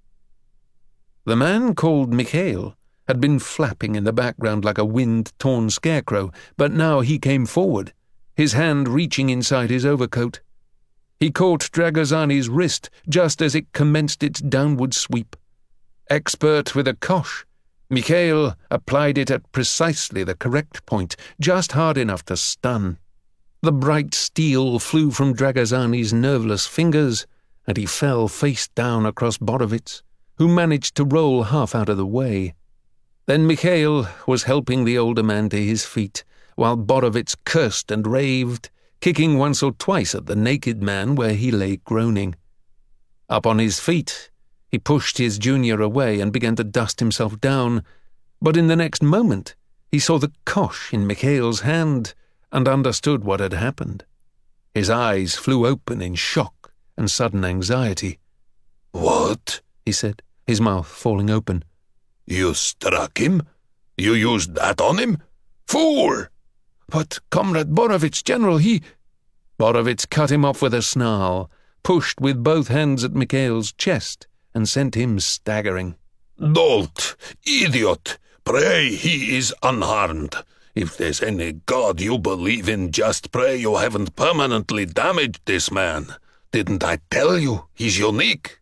The man called Mikhail had been flapping in the background like a wind-torn scarecrow, but now he came forward, his hand reaching inside his overcoat. He caught Dragozani's wrist just as it commenced its downward sweep. Expert with a kosh, Mikhail applied it at precisely the correct point, just hard enough to stun. The bright steel flew from Dragozani's nerveless fingers, and he fell face down across Borovitz, who managed to roll half out of the way. Then Mikhail was helping the older man to his feet, while Borovitz cursed and raved, kicking once or twice at the naked man where he lay groaning. Up on his feet, he pushed his junior away and began to dust himself down, but in the next moment he saw the kosh in Mikhail's hand and understood what had happened. His eyes flew open in shock and sudden anxiety. "What?" he said, his mouth falling open. "You struck him? You used that on him? Fool!" "But, Comrade Borovitz, General, he—" Borovitz cut him off with a snarl, pushed with both hands at Mikhail's chest, and sent him staggering. "Dolt! Idiot! Pray he is unharmed. If there's any God you believe in, just pray you haven't permanently damaged this man. Didn't I tell you he's unique?"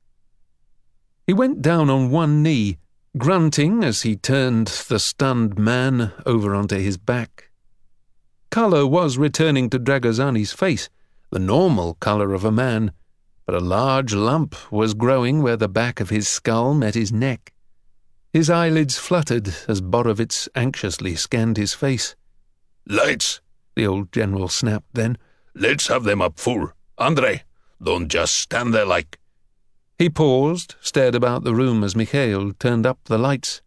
He went down on one knee, grunting as he turned the stunned man over onto his back. Colour was returning to Dragozani's face, the normal colour of a man, but a large lump was growing where the back of his skull met his neck. His eyelids fluttered as Borovitz anxiously scanned his face. "Lights!" the old general snapped then. "Let's have them up full. Andrei, don't just stand there like—" He paused, stared about the room as Mikhail turned up the lights.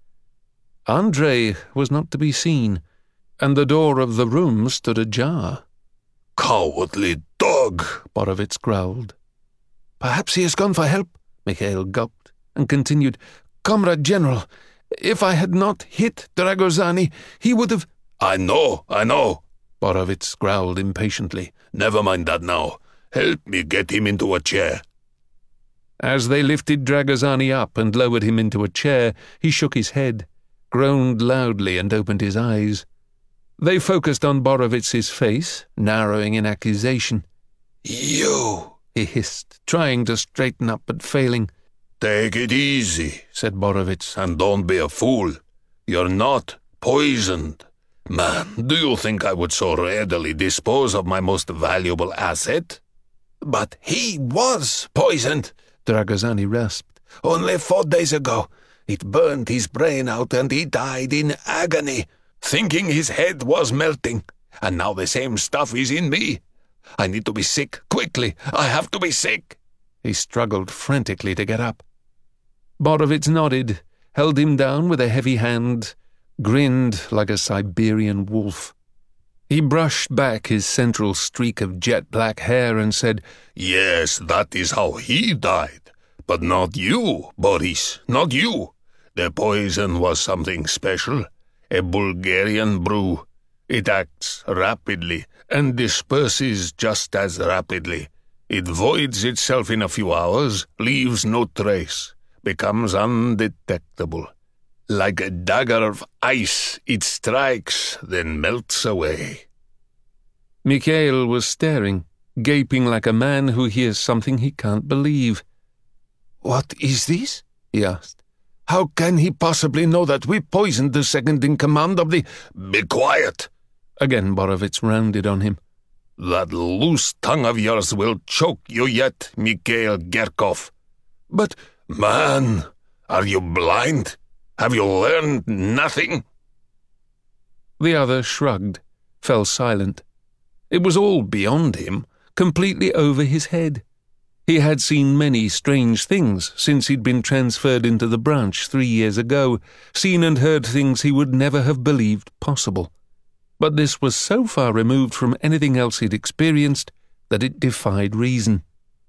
Andrei was not to be seen, and the door of the room stood ajar. "Cowardly dog!" Borovitz growled. "Perhaps he has gone for help," Mikhail gulped, and continued, "Comrade General, if I had not hit Dragozani, he would have—" I know, Borovitz growled impatiently. "Never mind that now. Help me get him into a chair." As they lifted Dragozani up and lowered him into a chair, he shook his head, groaned loudly, and opened his eyes. They focused on Borovitz's face, narrowing in accusation. "You!" he hissed, trying to straighten up but failing. "Take it easy," said Borovitz. "and don't be a fool. You're not poisoned. Man, do you think I would so readily dispose of my most valuable asset?" "But he was poisoned," Dragozani rasped. "Only 4 days ago. It burned his brain out and he died in agony, thinking his head was melting. And now the same stuff is in me. I need to be sick, quickly. I have to be sick." He struggled frantically to get up. Borovitz nodded, held him down with a heavy hand, grinned like a Siberian wolf. He brushed back his central streak of jet-black hair and said, "Yes, that is how he died. But not you, Boris, not you. The poison was something special, a Bulgarian brew. It acts rapidly and disperses just as rapidly. It voids itself in a few hours, leaves no trace, becomes undetectable. Like a dagger of ice, it strikes, then melts away." Mikhail was staring, gaping like a man who hears something he can't believe. "What is this?" he asked. "How can he possibly know that we poisoned the second-in-command of the—" "Be quiet!" Again Borovitz rounded on him. "That loose tongue of yours will choke you yet, Mikhail Gerkov." "But—" "Man, are you blind? Have you learned nothing?" The other shrugged, fell silent. It was all beyond him, completely over his head. He had seen many strange things since he'd been transferred into the branch 3 years ago, seen and heard things he would never have believed possible. But this was so far removed from anything else he'd experienced that it defied reason.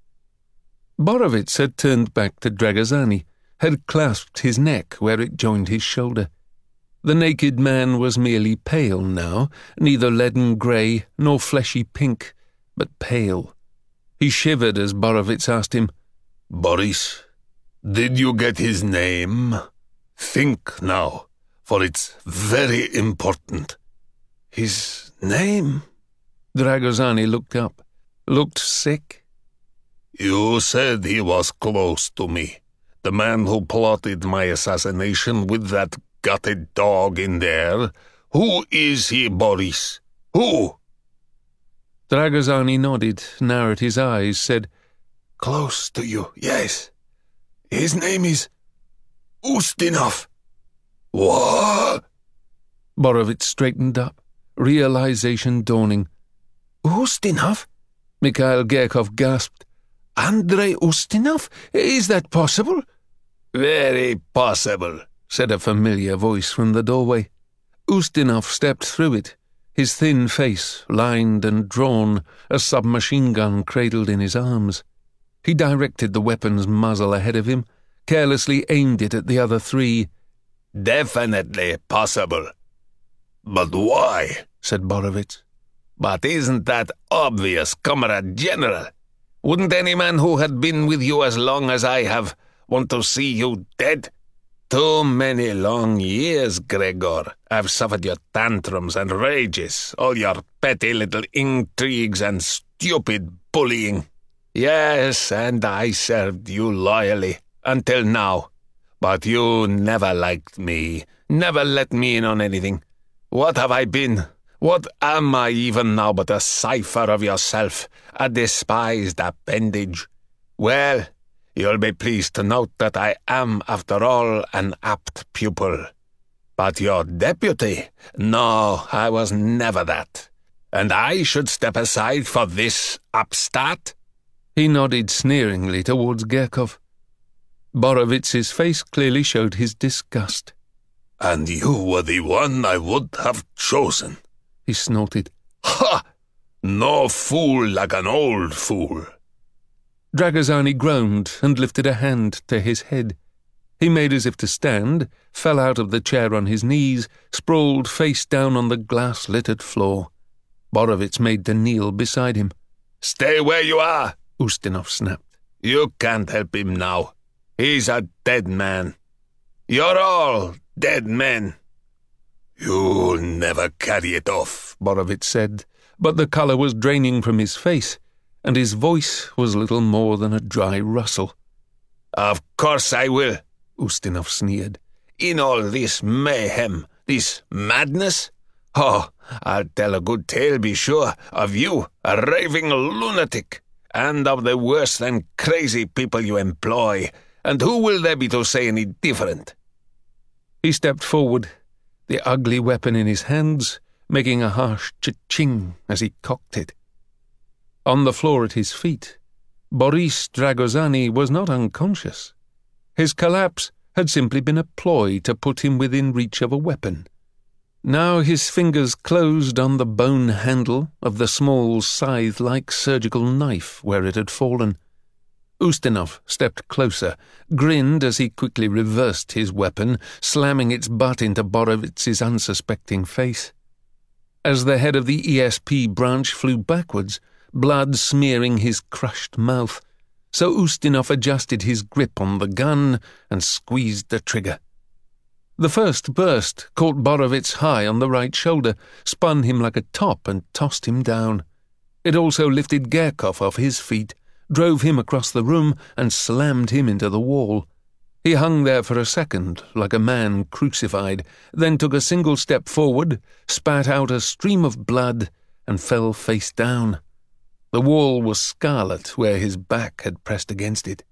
Borovitz had turned back to Dragozani, had clasped his neck where it joined his shoulder. The naked man was merely pale now, neither leaden grey nor fleshy pink, but pale. He shivered as Borovitz asked him, "Boris, did you get his name? Think now, for it's very important." "His name?" Dragozani looked up, looked sick. "You said he was close to me. The man who plotted my assassination with that gutted dog in there. Who is he, Boris? Who?" Dragozani nodded, narrowed his eyes, said, "Close to you, yes. His name is Ustinov." "What?" Borovitz straightened up, realization dawning. "Ustinov?" Mikhail Gerkov gasped. "Andrei Ustinov? Is that possible?" "Very possible," said a familiar voice from the doorway. Ustinov stepped through it, his thin face lined and drawn, a submachine gun cradled in his arms. He directed the weapon's muzzle ahead of him, carelessly aimed it at the other three. "Definitely possible." "But why?" said Borovitz. "But isn't that obvious, Comrade General? Wouldn't any man who had been with you as long as I have want to see you dead? Too many long years, Gregor. I've suffered your tantrums and rages, all your petty little intrigues and stupid bullying. Yes, and I served you loyally, until now. But you never liked me, never let me in on anything. What have I been? What am I even now but a cipher of yourself, a despised appendage? Well, you'll be pleased to note that I am, after all, an apt pupil. But your deputy? No, I was never that. And I should step aside for this upstart?" He nodded sneeringly towards Gerkov. Borovitz's face clearly showed his disgust. "And you were the one I would have chosen," he snorted. "Ha! No fool like an old fool." Dragozani groaned and lifted a hand to his head. He made as if to stand, fell out of the chair on his knees, sprawled face down on the glass-littered floor. Borovitz made to kneel beside him. "Stay where you are," Ustinov snapped. "You can't help him now. He's a dead man. You're all dead men." "You'll never carry it off," Borovitz said, but the colour was draining from his face, and his voice was little more than a dry rustle. "Of course I will," Ustinov sneered. "In all this mayhem, this madness? Oh, I'll tell a good tale, be sure, of you, a raving lunatic, and of the worse than crazy people you employ. And who will there be to say any different?" He stepped forward, the ugly weapon in his hands, making a harsh cha-ching as he cocked it. On the floor at his feet, Boris Dragozani was not unconscious. His collapse had simply been a ploy to put him within reach of a weapon. Now his fingers closed on the bone handle of the small scythe-like surgical knife where it had fallen. Ustinov stepped closer, grinned as he quickly reversed his weapon, slamming its butt into Borovitz's unsuspecting face. As the head of the ESP branch flew backwards, blood smearing his crushed mouth, so Ustinov adjusted his grip on the gun and squeezed the trigger. The first burst caught Borovitz high on the right shoulder, spun him like a top and tossed him down. It also lifted Gerkov off his feet, drove him across the room and slammed him into the wall. He hung there for a second, like a man crucified, then took a single step forward, spat out a stream of blood, and fell face down. The wall was scarlet where his back had pressed against it.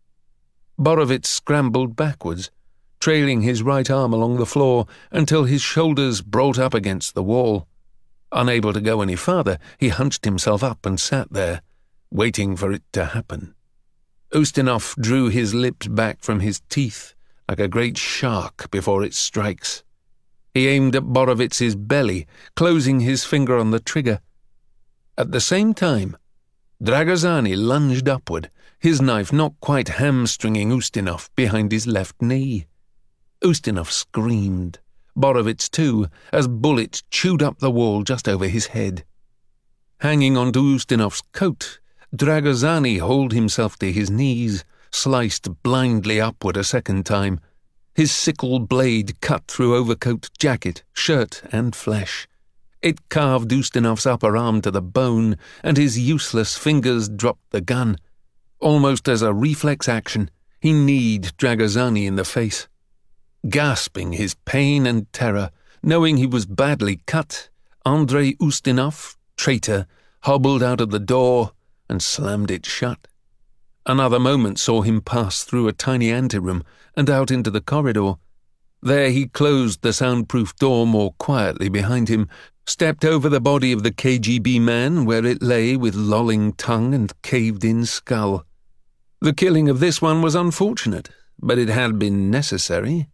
Borovitz scrambled backwards, trailing his right arm along the floor until his shoulders brought up against the wall. Unable to go any farther, he hunched himself up and sat there, waiting for it to happen. Ustinov drew his lips back from his teeth like a great shark before it strikes. He aimed at Borovitz's belly, closing his finger on the trigger. At the same time, Dragozani lunged upward, his knife not quite hamstringing Ustinov behind his left knee. Ustinov screamed, Borovitz too, as bullets chewed up the wall just over his head. Hanging onto Ustinov's coat, Dragozani hauled himself to his knees, sliced blindly upward a second time. His sickle blade cut through overcoat, jacket, shirt, and flesh. It carved Ustinov's upper arm to the bone, and his useless fingers dropped the gun. Almost as a reflex action, he kneed Dragozani in the face. Gasping his pain and terror, knowing he was badly cut, Andrei Ustinov, traitor, hobbled out of the door, and slammed it shut. Another moment saw him pass through a tiny anteroom and out into the corridor. There he closed the soundproof door more quietly behind him, stepped over the body of the KGB man where it lay with lolling tongue and caved-in skull. The killing of this one was unfortunate, but it had been necessary.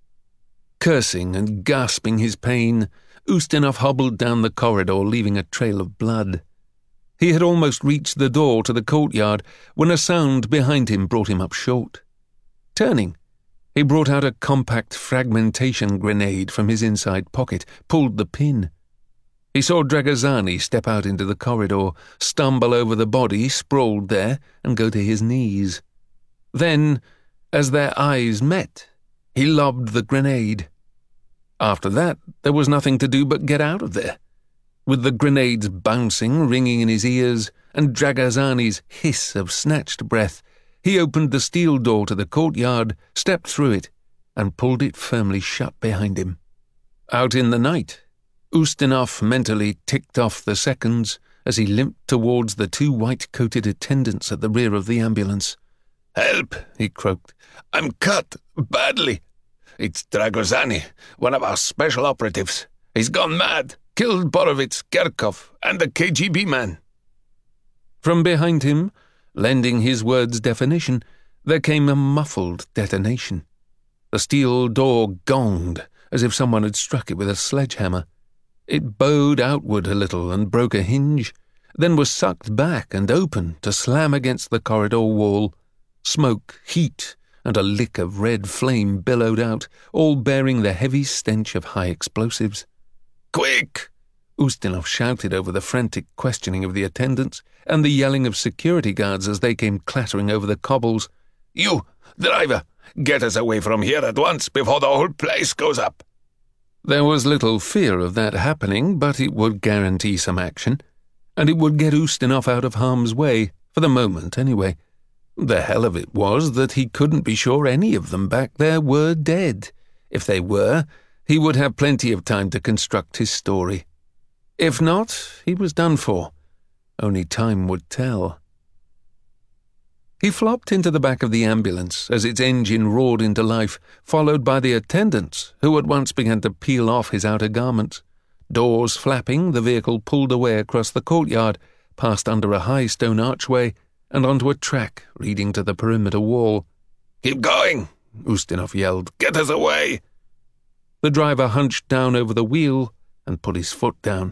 Cursing and gasping his pain, Ustinov hobbled down the corridor, leaving a trail of blood. He had almost reached the door to the courtyard when a sound behind him brought him up short. Turning, he brought out a compact fragmentation grenade from his inside pocket, pulled the pin. He saw Dragozani step out into the corridor, stumble over the body sprawled there, and go to his knees. Then, as their eyes met, he lobbed the grenade. After that, there was nothing to do but get out of there. With the grenades bouncing, ringing in his ears, and Dragozani's hiss of snatched breath, he opened the steel door to the courtyard, stepped through it, and pulled it firmly shut behind him. Out in the night, Ustinov mentally ticked off the seconds as he limped towards the two white-coated attendants at the rear of the ambulance. "Help!" he croaked. "I'm cut, badly. It's Dragozani, one of our special operatives. He's gone mad. Killed Borovitz, Kerkov, and the KGB man." From behind him, lending his words definition, there came a muffled detonation. The steel door gonged as if someone had struck it with a sledgehammer. It bowed outward a little and broke a hinge, then was sucked back and open to slam against the corridor wall. Smoke, heat, and a lick of red flame billowed out, all bearing the heavy stench of high explosives. "Quick!" Ustinov shouted over the frantic questioning of the attendants and the yelling of security guards as they came clattering over the cobbles. "You, driver, get us away from here at once before the whole place goes up." There was little fear of that happening, but it would guarantee some action, and it would get Ustinov out of harm's way, for the moment anyway. The hell of it was that he couldn't be sure any of them back there were dead. If they were, he would have plenty of time to construct his story. If not, he was done for. Only time would tell. He flopped into the back of the ambulance as its engine roared into life, followed by the attendants, who at once began to peel off his outer garments. Doors flapping, the vehicle pulled away across the courtyard, passed under a high stone archway, and onto a track leading to the perimeter wall. "Keep going!" Ustinov yelled. "Get us away!" The driver hunched down over the wheel and put his foot down.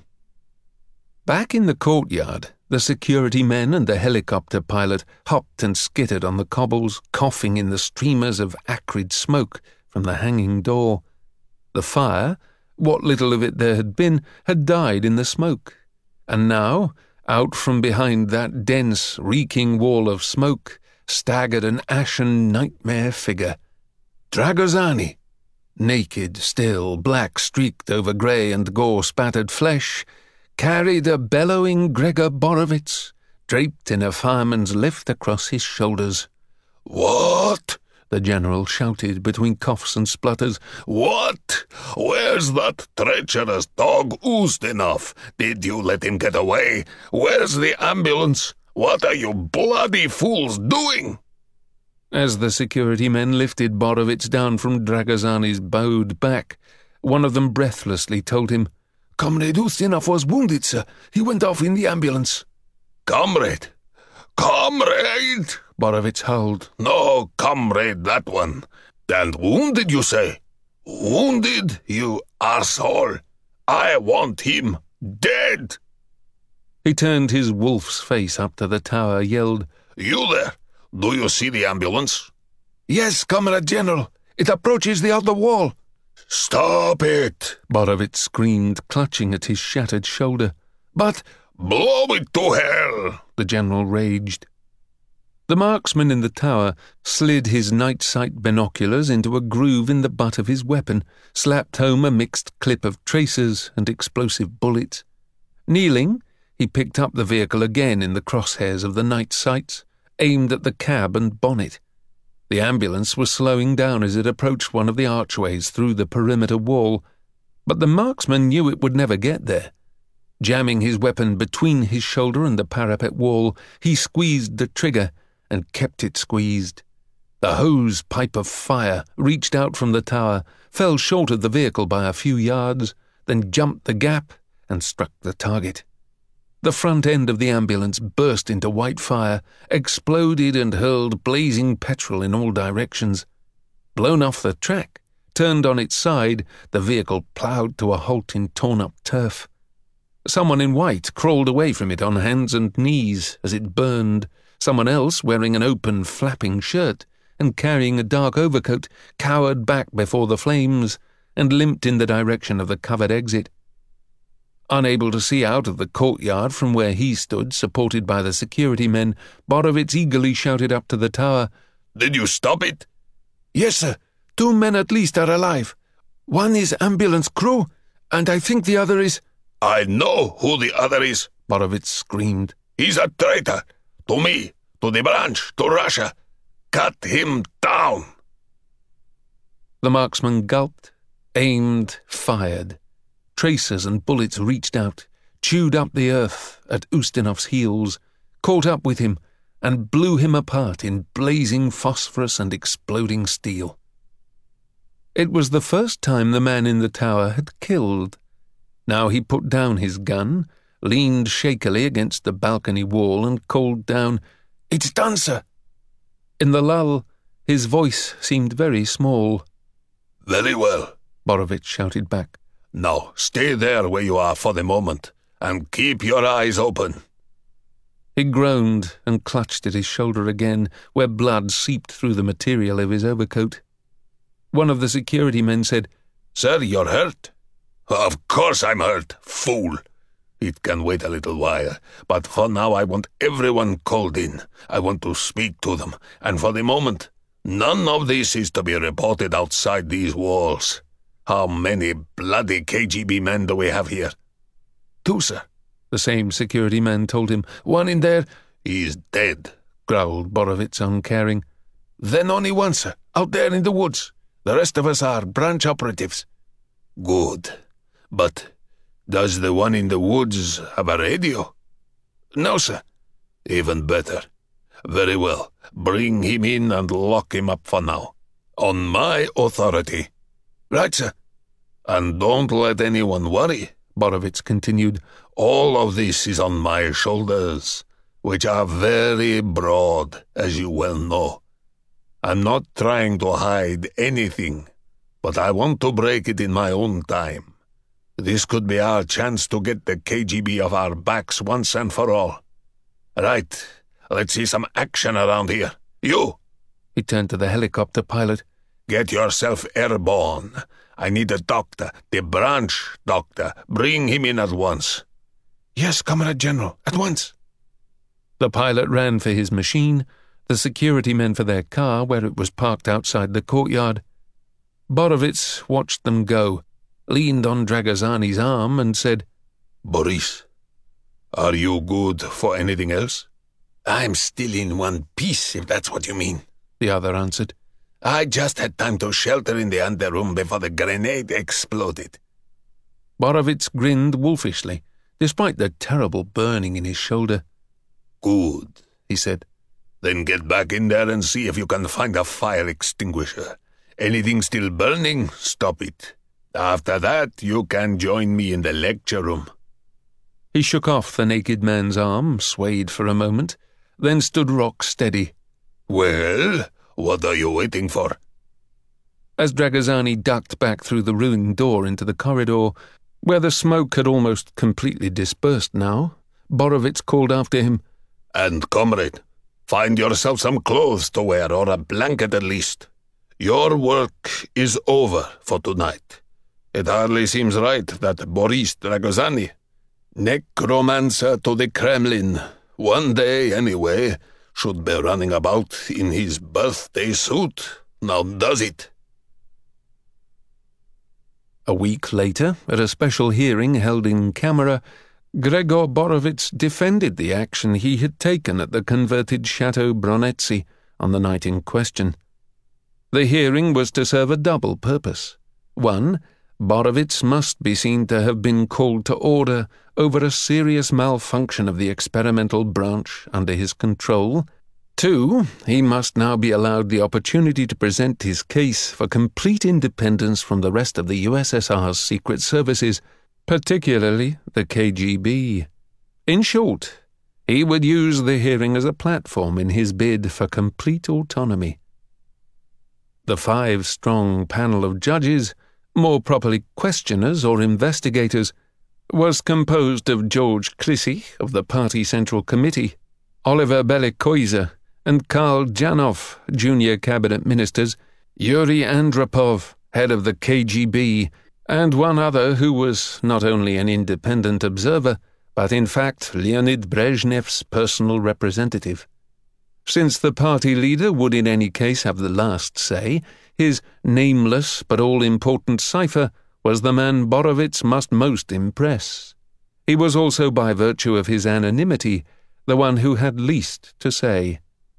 Back in the courtyard, the security men and the helicopter pilot hopped and skittered on the cobbles, coughing in the streamers of acrid smoke from the hanging door. The fire, what little of it there had been, had died in the smoke, and now, out from behind that dense, reeking wall of smoke, staggered an ashen nightmare figure. Dragozani! Naked, still, black-streaked over grey and gore-spattered flesh, carried a bellowing Gregor Borovitz, draped in a fireman's lift across his shoulders. "What?" the general shouted between coughs and splutters. "What? Where's that treacherous dog Ustinov? Did you let him get away? Where's the ambulance? What are you bloody fools doing?" As the security men lifted Borovitz down from Dragozani's bowed back, one of them breathlessly told him, "Comrade Ustinov was wounded, sir. He went off in the ambulance." "Comrade? Comrade?" Borovitz howled. "No, comrade, that one. And wounded, you say? Wounded, you arsehole. I want him dead." He turned his wolf's face up to the tower, yelled, "You there? Do you see the ambulance?" "Yes, Comrade General. It approaches the outer wall." "Stop it!" Borovitz screamed, clutching at his shattered shoulder. "But—" "Blow it to hell!" the general raged. The marksman in the tower slid his night sight binoculars into a groove in the butt of his weapon, slapped home a mixed clip of tracers and explosive bullets. Kneeling, he picked up the vehicle again in the crosshairs of the night sights, aimed at the cab and bonnet. The ambulance was slowing down as it approached one of the archways through the perimeter wall, but the marksman knew it would never get there. Jamming his weapon between his shoulder and the parapet wall, he squeezed the trigger and kept it squeezed. The hose pipe of fire reached out from the tower, fell short of the vehicle by a few yards, then jumped the gap and struck the target. The front end of the ambulance burst into white fire, exploded and hurled blazing petrol in all directions. Blown off the track, turned on its side, the vehicle ploughed to a halt in torn-up turf. Someone in white crawled away from it on hands and knees as it burned. Someone else, wearing an open, flapping shirt and carrying a dark overcoat, cowered back before the flames and limped in the direction of the covered exit. Unable to see out of the courtyard from where he stood, supported by the security men, Borovitz eagerly shouted up to the tower, "Did you stop it?" "Yes, sir. 2 men at least are alive. One is ambulance crew, and I think the other is—" "I know who the other is," Borovitz screamed. "He's a traitor. To me, to the branch, to Russia. Cut him down." The marksman gulped, aimed, fired. Tracers and bullets reached out, chewed up the earth at Ustinov's heels, caught up with him, and blew him apart in blazing phosphorus and exploding steel. It was the first time the man in the tower had killed. Now he put down his gun, leaned shakily against the balcony wall and called down, "It's done, sir." In the lull, his voice seemed very small. "Very well," Borovitz shouted back. "Now stay there where you are for the moment, and keep your eyes open." He groaned and clutched at his shoulder again, where blood seeped through the material of his overcoat. One of the security men said, "Sir, you're hurt?" "Of course I'm hurt, fool. It can wait a little while, but for now I want everyone called in. I want to speak to them, and for the moment, none of this is to be reported outside these walls. How many bloody KGB men do we have here?" "2, sir," the same security man told him. "One in there—" "He's dead," growled Borovitz, uncaring. "Then only one, sir, out there in the woods. The rest of us are branch operatives." "Good. But does the one in the woods have a radio?" "No, sir." "Even better. Very well. Bring him in and lock him up for now. On my authority." "Right, sir." "And don't let anyone worry," Borovitz continued. "All of this is on my shoulders, which are very broad, as you well know. I'm not trying to hide anything, but I want to break it in my own time. This could be our chance to get the KGB off our backs once and for all. Right, let's see some action around here. You!" He turned to the helicopter pilot. "Get yourself airborne. I need a doctor, the branch doctor. Bring him in at once." "Yes, Comrade General, at once." The pilot ran for his machine, the security men for their car where it was parked outside the courtyard. Borovitz watched them go, leaned on Dragozani's arm and said, "Boris, are you good for anything else?" "I'm still in one piece, if that's what you mean," the other answered. "I just had time to shelter in the underroom before the grenade exploded." Borovitz grinned wolfishly, despite the terrible burning in his shoulder. "Good," he said. "Then get back in there and see if you can find a fire extinguisher. Anything still burning, stop it. After that, you can join me in the lecture room." He shook off the naked man's arm, swayed for a moment, then stood rock steady. "Well, what are you waiting for?" As Dragozani ducked back through the ruined door into the corridor, where the smoke had almost completely dispersed now, Borovitz called after him, "And, comrade, find yourself some clothes to wear, or a blanket at least. Your work is over for tonight. It hardly seems right that Boris Dragozani, necromancer to the Kremlin, one day anyway, should be running about in his birthday suit, now does it?" A week later, at a special hearing held in camera, Gregor Borovitz defended the action he had taken at the converted Chateau Bronetsy on the night in question. The hearing was to serve a double purpose. One, Borovitz must be seen to have been called to order over a serious malfunction of the experimental branch under his control. 2. He must now be allowed the opportunity to present his case for complete independence from the rest of the USSR's secret services, particularly the KGB. In short, he would use the hearing as a platform in his bid for complete autonomy. The 5-strong panel of judges, more properly questioners or investigators, was composed of George Clisy of the Party Central Committee, Oliver Belikoizer, and Karl Janov, junior cabinet ministers, Yuri Andropov, head of the KGB, and one other who was not only an independent observer, but in fact Leonid Brezhnev's personal representative. Since the party leader would in any case have the last say, his nameless but all-important cipher was the man Borovitz must most impress. He was also, by virtue of his anonymity, the one who had least to say.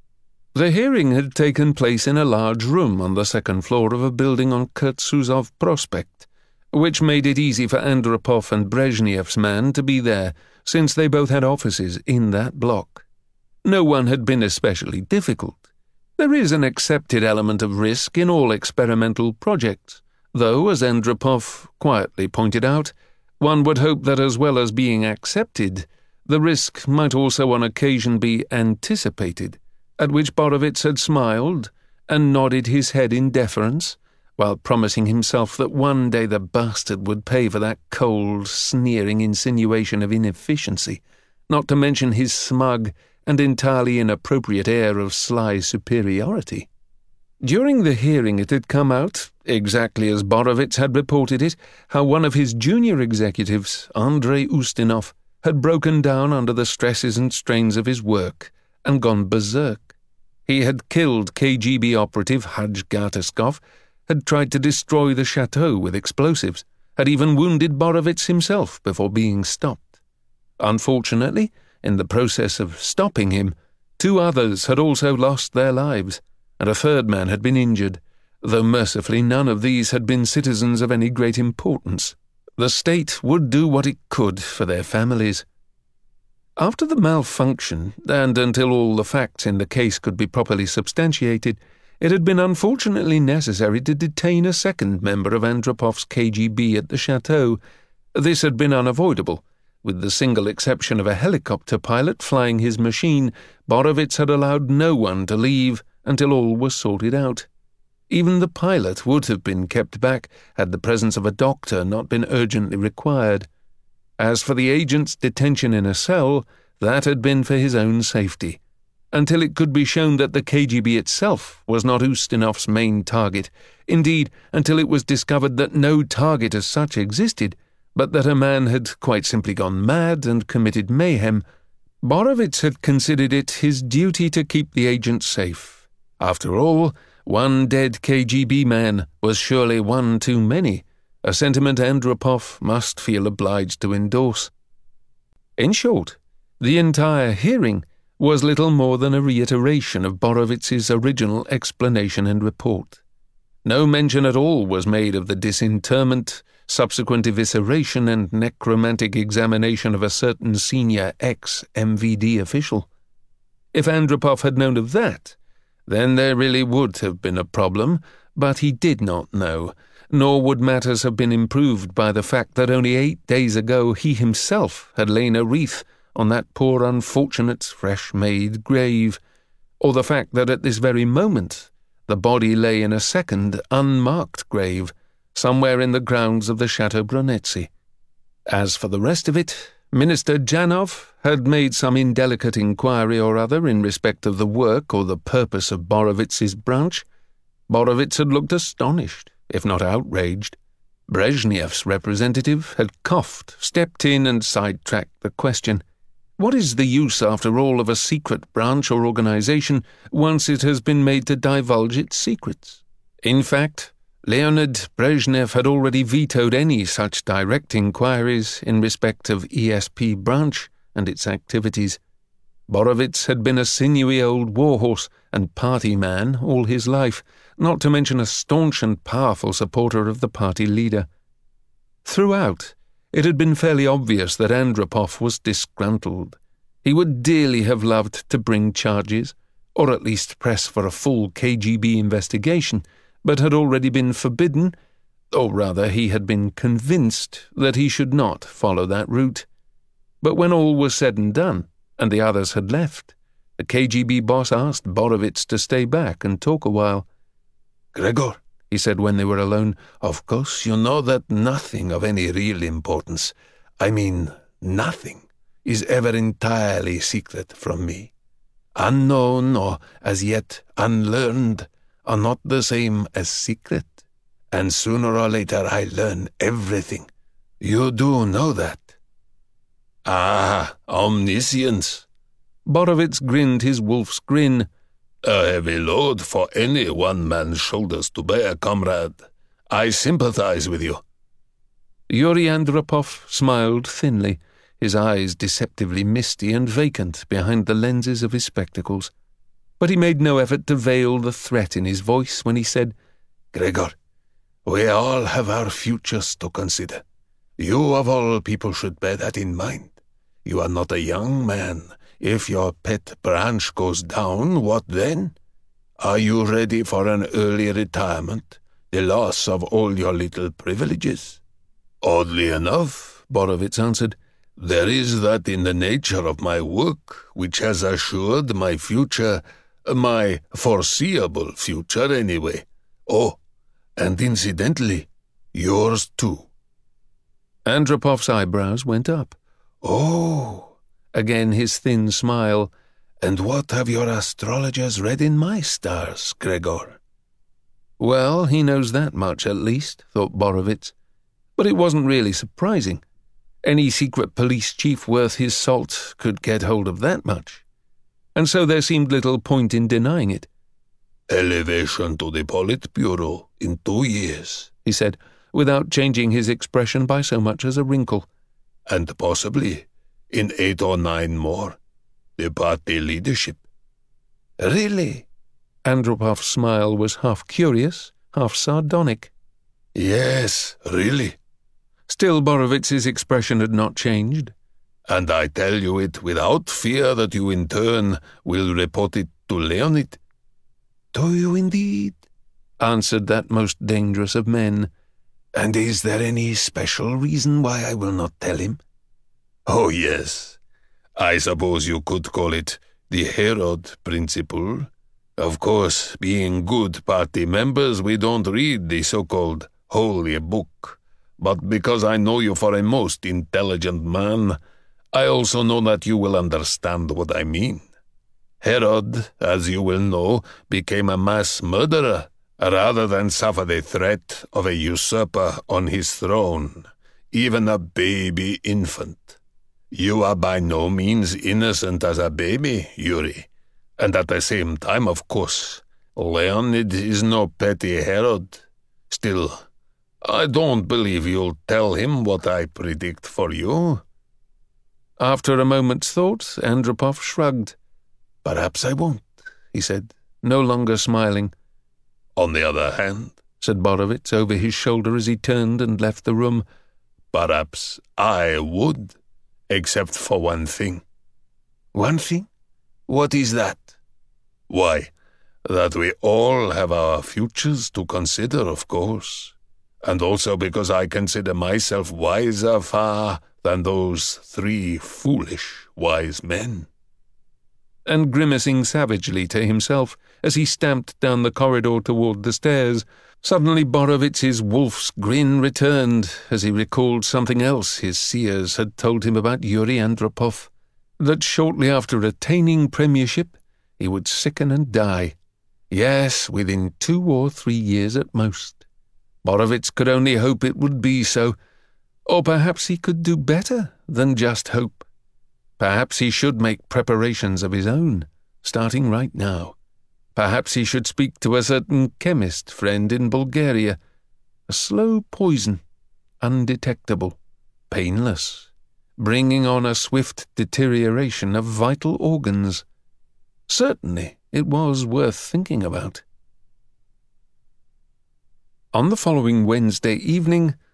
The hearing had taken place in a large room on the second floor of a building on Kurzuzov Prospect, which made it easy for Andropov and Brezhnev's man to be there, since they both had offices in that block. No one had been especially difficult. There is an accepted element of risk in all experimental projects, though, as Andropov quietly pointed out, one would hope that as well as being accepted, the risk might also on occasion be anticipated, at which Borovitz had smiled and nodded his head in deference, while promising himself that one day the bastard would pay for that cold, sneering insinuation of inefficiency, not to mention his smug and entirely inappropriate air of sly superiority. During the hearing it had come out, exactly as Borovitz had reported it, how one of his junior executives, Andrei Ustinov, had broken down under the stresses and strains of his work and gone berserk. He had killed KGB operative Hadj Gartaskov, had tried to destroy the chateau with explosives, had even wounded Borovitz himself before being stopped. Unfortunately, in the process of stopping him, 2 others had also lost their lives, and a 3rd man had been injured, though mercifully none of these had been citizens of any great importance. The state would do what it could for their families. After the malfunction, and until all the facts in the case could be properly substantiated, it had been unfortunately necessary to detain a 2nd member of Andropov's KGB at the chateau. This had been unavoidable. With the single exception of a helicopter pilot flying his machine, Borovitz had allowed no one to leave until all was sorted out. Even the pilot would have been kept back had the presence of a doctor not been urgently required. As for the agent's detention in a cell, that had been for his own safety, until it could be shown that the KGB itself was not Ustinov's main target, indeed until it was discovered that no target as such existed, but that a man had quite simply gone mad and committed mayhem. Borovitz had considered it his duty to keep the agent safe. After all, one dead KGB man was surely one too many, a sentiment Andropov must feel obliged to endorse. In short, the entire hearing was little more than a reiteration of Borovitz's original explanation and report. No mention at all was made of the disinterment, subsequent evisceration and necromantic examination of a certain senior ex-MVD official. If Andropov had known of that, then there really would have been a problem, but he did not know, nor would matters have been improved by the fact that only 8 days ago he himself had lain a wreath on that poor unfortunate's fresh-made grave, or the fact that at this very moment the body lay in a second, unmarked grave, somewhere in the grounds of the Chateau Brunetsky. As for the rest of it, Minister Janov had made some indelicate inquiry or other in respect of the work or the purpose of Borovitz's branch. Borovitz had looked astonished, if not outraged. Brezhnev's representative had coughed, stepped in and sidetracked the question. What is the use, after all, of a secret branch or organization once it has been made to divulge its secrets? In fact, Leonid Brezhnev had already vetoed any such direct inquiries in respect of ESP branch and its activities. Borovitz had been a sinewy old warhorse and party man all his life, not to mention a staunch and powerful supporter of the party leader. Throughout, It had been fairly obvious that Andropov was disgruntled. He would dearly have loved to bring charges, or at least press for a full KGB investigation, but had already been forbidden, or rather he had been convinced that he should not follow that route. But when all was said and done, and the others had left, the KGB boss asked Borovitz to stay back and talk a while. "Gregor," he said when they were alone, "of course you know that nothing of any real importance, I mean nothing, is ever entirely secret from me. Unknown or as yet unlearned are not the same as secret, and sooner or later I learn everything. You do know that." "Ah, omniscience." Borovitz grinned his wolf's grin. "A heavy load for any one man's shoulders to bear, comrade. I sympathize with you." Yuri Andropov smiled thinly, his eyes deceptively misty and vacant behind the lenses of his spectacles. But he made no effort to veil the threat in his voice when he said, "Gregor, we all have our futures to consider. You of all people should bear that in mind. You are not a young man. If your pet branch goes down, what then? Are you ready for an early retirement, the loss of all your little privileges?" "Oddly enough," Borovitz answered, "there is that in the nature of my work which has assured my future, my foreseeable future anyway. Oh, and incidentally, yours too." Andropov's eyebrows went up. "Oh," again his thin smile, "and what have your astrologers read in my stars, Gregor?" Well, he knows that much at least, thought Borovitz. But it wasn't really surprising. Any secret police chief worth his salt could get hold of that much. And so there seemed little point in denying it. "Elevation to the Politburo in 2 years," he said, without changing his expression by so much as a wrinkle. "And possibly in 8 or 9 more, the party leadership." "Really?" Andropov's smile was half curious, half sardonic. "Yes, really." Still, Borovitz's expression had not changed. "And I tell you it without fear that you in turn will report it to Leonid." "Do you indeed?" answered that most dangerous of men. "And is there any special reason why I will not tell him?" "Oh, yes. I suppose you could call it the Herod principle. Of course, being good party members, we don't read the so-called Holy Book. But because I know you for a most intelligent man, I also know that you will understand what I mean. Herod, as you will know, became a mass murderer rather than suffer the threat of a usurper on his throne, even a baby infant. You are by no means innocent as a baby, Yuri, and at the same time, of course, Leonid is no petty Herod. Still, I don't believe you'll tell him what I predict for you." After a moment's thought, Andropov shrugged. "Perhaps I won't," he said, no longer smiling. "On the other hand," said Borovitz over his shoulder as he turned and left the room, "perhaps I would, except for one thing." "One thing? What is that?" "Why, that we all have our futures to consider, of course. And also because I consider myself wiser far than those 3 foolish wise men." And grimacing savagely to himself as he stamped down the corridor toward the stairs, suddenly Borovitz's wolf's grin returned as he recalled something else his seers had told him about Yuri Andropov, that shortly after attaining premiership he would sicken and die. Yes, within 2 or 3 years at most. Borovitz could only hope it would be so, or perhaps he could do better than just hope. Perhaps he should make preparations of his own, starting right now. Perhaps he should speak to a certain chemist friend in Bulgaria. A slow poison, undetectable, painless, bringing on a swift deterioration of vital organs. Certainly it was worth thinking about. On the following Wednesday evening,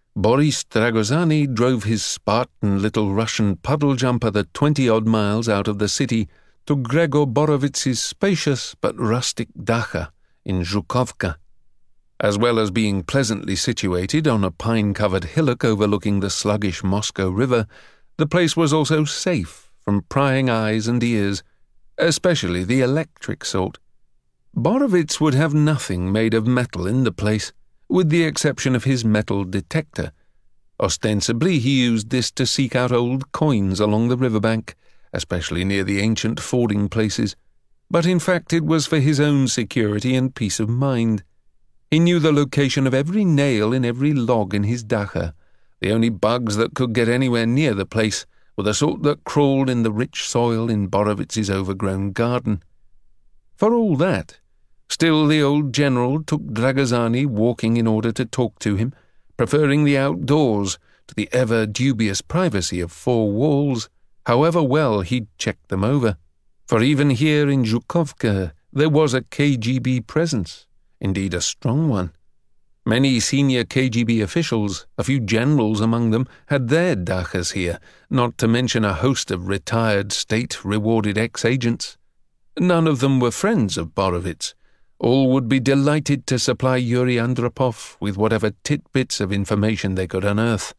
Boris Dragozani drove his Spartan little Russian puddle jumper the 20-odd miles out of the city to Gregor Borovitz's spacious but rustic dacha in Zhukovka. As well as being pleasantly situated on a pine-covered hillock overlooking the sluggish Moscow River, the place was also safe from prying eyes and ears, especially the electric sort. Borovitz would have nothing made of metal in the place, with the exception of his metal detector. Ostensibly he used this to seek out old coins along the riverbank, especially near the ancient fording places, but in fact it was for his own security and peace of mind. He knew the location of every nail in every log in his dacha. The only bugs that could get anywhere near the place were the sort that crawled in the rich soil in Borovitz's overgrown garden. For all that, still the old general took Dragozani walking in order to talk to him, preferring the outdoors to the ever-dubious privacy of four walls, however well he'd checked them over. For even here in Zhukovka there was a KGB presence, indeed a strong one. Many senior KGB officials, a few generals among them, had their dachas here, not to mention a host of retired state-rewarded ex-agents. None of them were friends of Borovitz. All would be delighted to supply Yuri Andropov with whatever titbits of information they could unearth.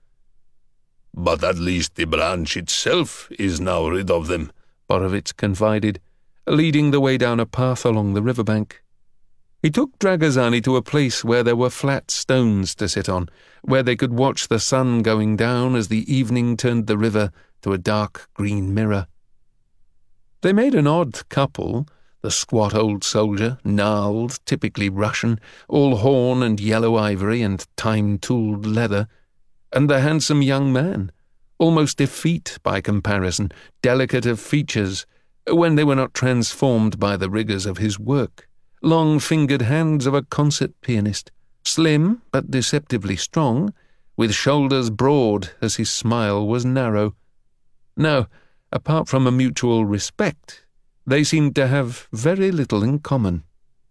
"But at least the branch itself is now rid of them," Borovitz confided, leading the way down a path along the riverbank. He took Dragozani to a place where there were flat stones to sit on, where they could watch the sun going down as the evening turned the river to a dark green mirror. They made an odd couple, the squat old soldier, gnarled, typically Russian, all horn and yellow ivory and time-tooled leather, and the handsome young man, almost effete by comparison, delicate of features, when they were not transformed by the rigours of his work, long-fingered hands of a concert pianist, slim but deceptively strong, with shoulders broad as his smile was narrow. Now, apart from a mutual respect, they seemed to have very little in common.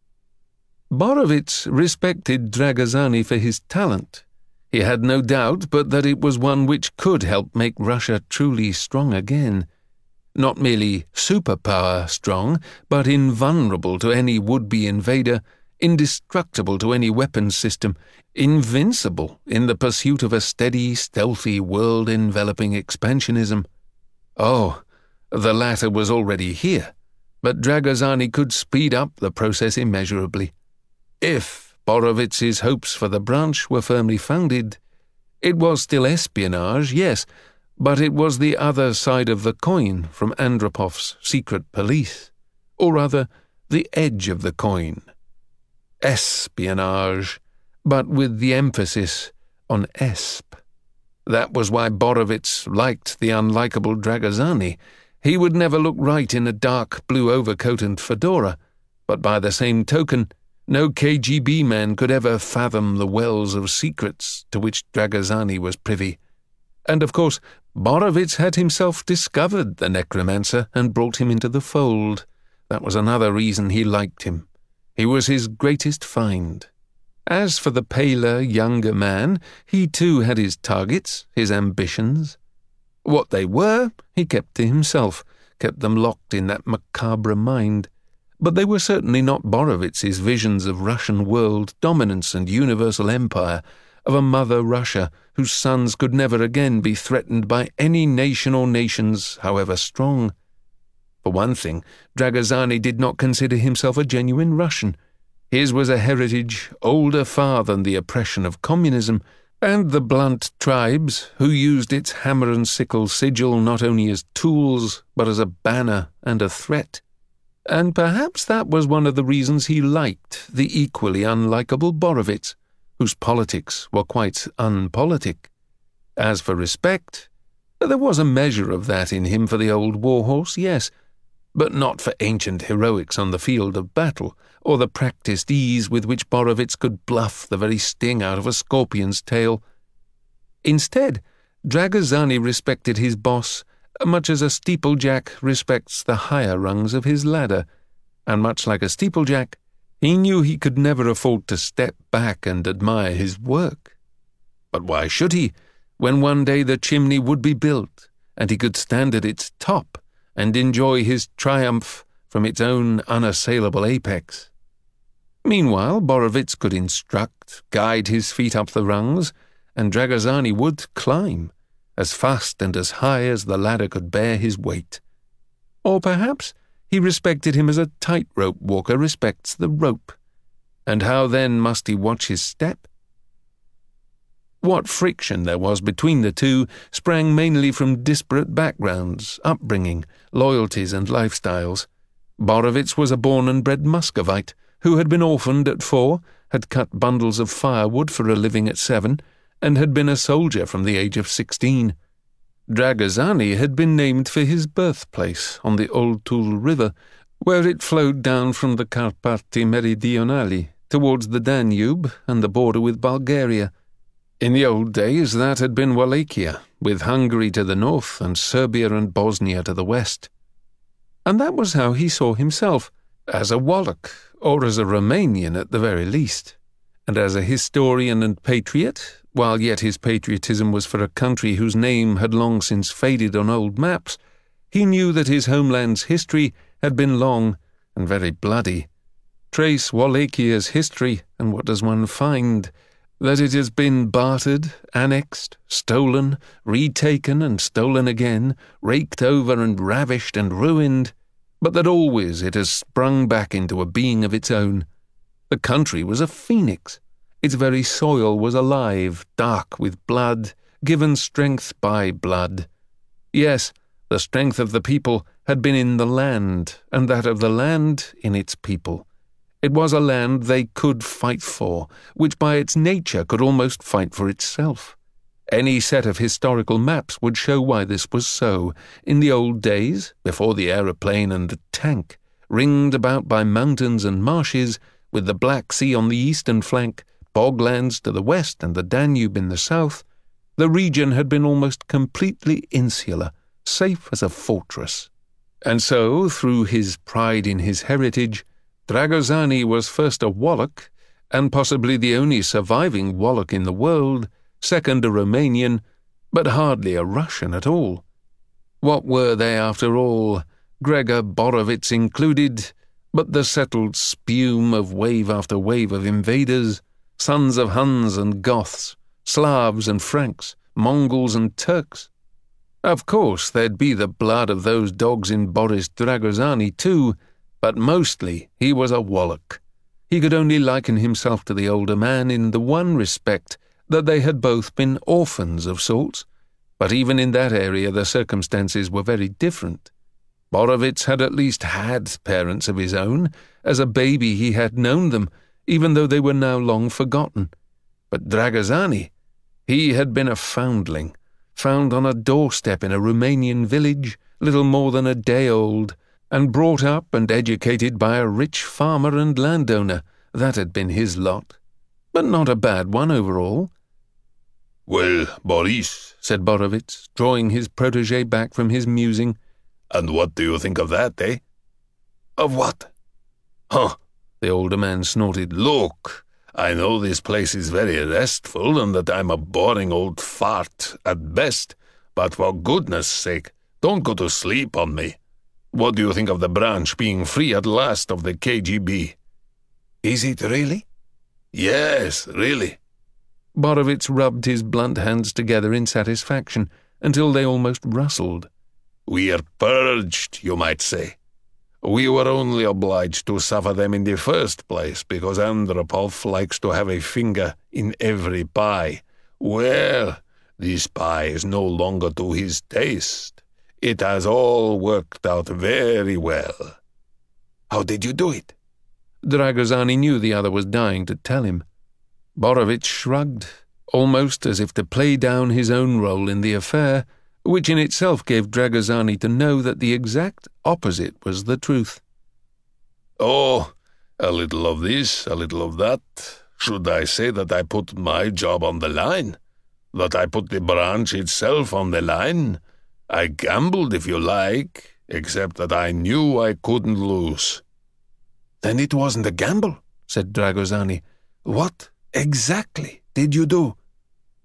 Borovitz respected Dragozani for his talent. He had no doubt but that it was one which could help make Russia truly strong again. Not merely superpower strong, but invulnerable to any would-be invader, indestructible to any weapons system, invincible in the pursuit of a steady, stealthy, world-enveloping expansionism. Oh, the latter was already here, but Dragozani could speed up the process immeasurably. If Borovitz's hopes for the branch were firmly founded, it was still espionage, yes, but it was the other side of the coin from Andropov's secret police, or rather, the edge of the coin. Espionage, but with the emphasis on esp. That was why Borovitz liked the unlikable Dragozani. He would never look right in a dark blue overcoat and fedora, but by the same token, no KGB man could ever fathom the wells of secrets to which Dragozani was privy. And of course, Borovitz had himself discovered the necromancer and brought him into the fold. That was another reason he liked him. He was his greatest find. As for the paler, younger man, he too had his targets, his ambitions. What they were, he kept to himself, kept them locked in that macabre mind. But they were certainly not Borovitz's visions of Russian world dominance and universal empire, of a mother Russia whose sons could never again be threatened by any nation or nations, however strong. For one thing, Dragozani did not consider himself a genuine Russian. His was a heritage older far than the oppression of communism, and the blunt tribes who used its hammer and sickle sigil not only as tools, but as a banner and a threat. And perhaps that was one of the reasons he liked the equally unlikable Borovitz, whose politics were quite unpolitic. As for respect, there was a measure of that in him for the old warhorse, yes, but not for ancient heroics on the field of battle, or the practised ease with which Borovitz could bluff the very sting out of a scorpion's tail. Instead, Dragozani respected his boss much as a steeplejack respects the higher rungs of his ladder, and much like a steeplejack, he knew he could never afford to step back and admire his work. But why should he, when one day the chimney would be built, and he could stand at its top and enjoy his triumph from its own unassailable apex? Meanwhile, Borovitz could instruct, guide his feet up the rungs, and Dragozani would climb, as fast and as high as the ladder could bear his weight. Or perhaps he respected him as a tightrope walker respects the rope. And how then must he watch his step? What friction there was between the two sprang mainly from disparate backgrounds, upbringing, loyalties and lifestyles. Borovitz was a born and bred Muscovite, who had been orphaned at 4, had cut bundles of firewood for a living at 7, and had been a soldier from the age of 16. Dragozani had been named for his birthplace on the Oltul River, where it flowed down from the Carpati Meridionali towards the Danube and the border with Bulgaria. In the old days that had been Wallachia, with Hungary to the north and Serbia and Bosnia to the west. And that was how he saw himself, as a Wallach, or as a Romanian at the very least. And as a historian and patriot, while yet his patriotism was for a country whose name had long since faded on old maps, he knew that his homeland's history had been long and very bloody. Trace Wallachia's history, and what does one find? That it has been bartered, annexed, stolen, retaken and stolen again, raked over and ravished and ruined, but that always it has sprung back into a being of its own. The country was a phoenix. Its very soil was alive, dark with blood, given strength by blood. Yes, the strength of the people had been in the land, and that of the land in its people. It was a land they could fight for, which by its nature could almost fight for itself. Any set of historical maps would show why this was so. In the old days, before the aeroplane and the tank, ringed about by mountains and marshes, with the Black Sea on the eastern flank, boglands to the west and the Danube in the south, the region had been almost completely insular, safe as a fortress. And so, through his pride in his heritage, Dragozani was first a Wallach, and possibly the only surviving Wallach in the world, second a Romanian, but hardly a Russian at all. What were they after all, Gregor Borovitz included, but the settled spume of wave after wave of invaders, sons of Huns and Goths, Slavs and Franks, Mongols and Turks? Of course there'd be the blood of those dogs in Boris Dragozani too, but mostly he was a Wallach. He could only liken himself to the older man in the one respect that they had both been orphans of sorts, but even in that area the circumstances were very different. Borovitz had at least had parents of his own. As a baby he had known them, even though they were now long forgotten. But Dragozani, he had been a foundling, found on a doorstep in a Romanian village, little more than a day old, and brought up and educated by a rich farmer and landowner. That had been his lot, but not a bad one overall. "Well, Boris," said Borovitz, drawing his protégé back from his musing. "And what do you think of that, eh?" "Of what?" "Huh," the older man snorted. "Look, I know this place is very restful and that I'm a boring old fart at best, but for goodness sake, don't go to sleep on me. What do you think of the branch being free at last of the KGB?" "Is it really?" "Yes, really." Borovitz rubbed his blunt hands together in satisfaction until they almost rustled. "We're purged, you might say. We were only obliged to suffer them in the first place because Andropov likes to have a finger in every pie. Well, this pie is no longer to his taste. It has all worked out very well." "How did you do it?" Dragozani knew the other was dying to tell him. Borovitz shrugged, almost as if to play down his own role in the affair, which in itself gave Dragozani to know that the exact opposite was the truth. "Oh, a little of this, a little of that. Should I say that I put my job on the line? That I put the branch itself on the line? I gambled, if you like, except that I knew I couldn't lose." "Then it wasn't a gamble," said Dragozani. "What exactly did you do?"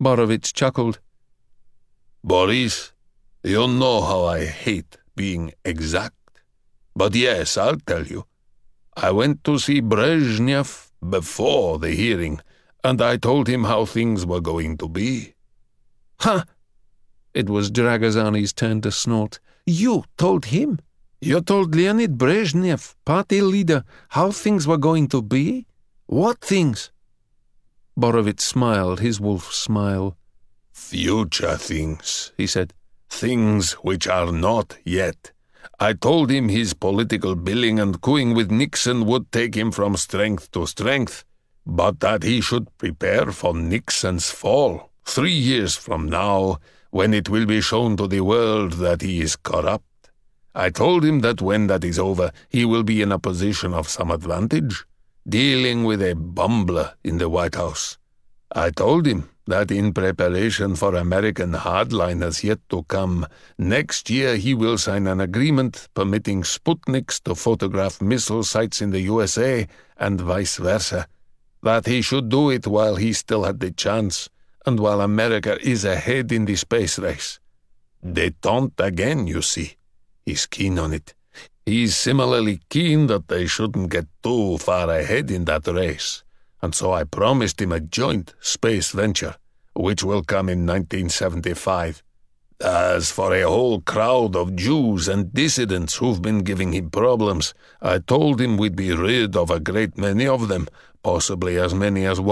Borovitz chuckled. Boris, you know how I hate being exact. But yes, I'll tell you. I went to see Brezhnev before the hearing, and I told him how things were going to be. Ha! It was Dragozani's turn to snort. You told him? You told Leonid Brezhnev, party leader, how things were going to be? What things? Borovitz smiled his wolf smile. Future things, he said. Things which are not yet. I told him his political billing and cooing with Nixon would take him from strength to strength, but that he should prepare for Nixon's fall 3 years from now, when it will be shown to the world that he is corrupt. I told him that when that is over, he will be in a position of some advantage, dealing with a bumbler in the White House. I told him that in preparation for American hardliners yet to come, next year he will sign an agreement permitting Sputniks to photograph missile sites in the USA and vice versa, that he should do it while he still had the chance and while America is ahead in the space race. Détente again, you see. He's keen on it. He's similarly keen that they shouldn't get too far ahead in that race, and so I promised him a joint space venture, which will come in 1975. As for a whole crowd of Jews and dissidents who've been giving him problems, I told him we'd be rid of a great many of them, possibly as many as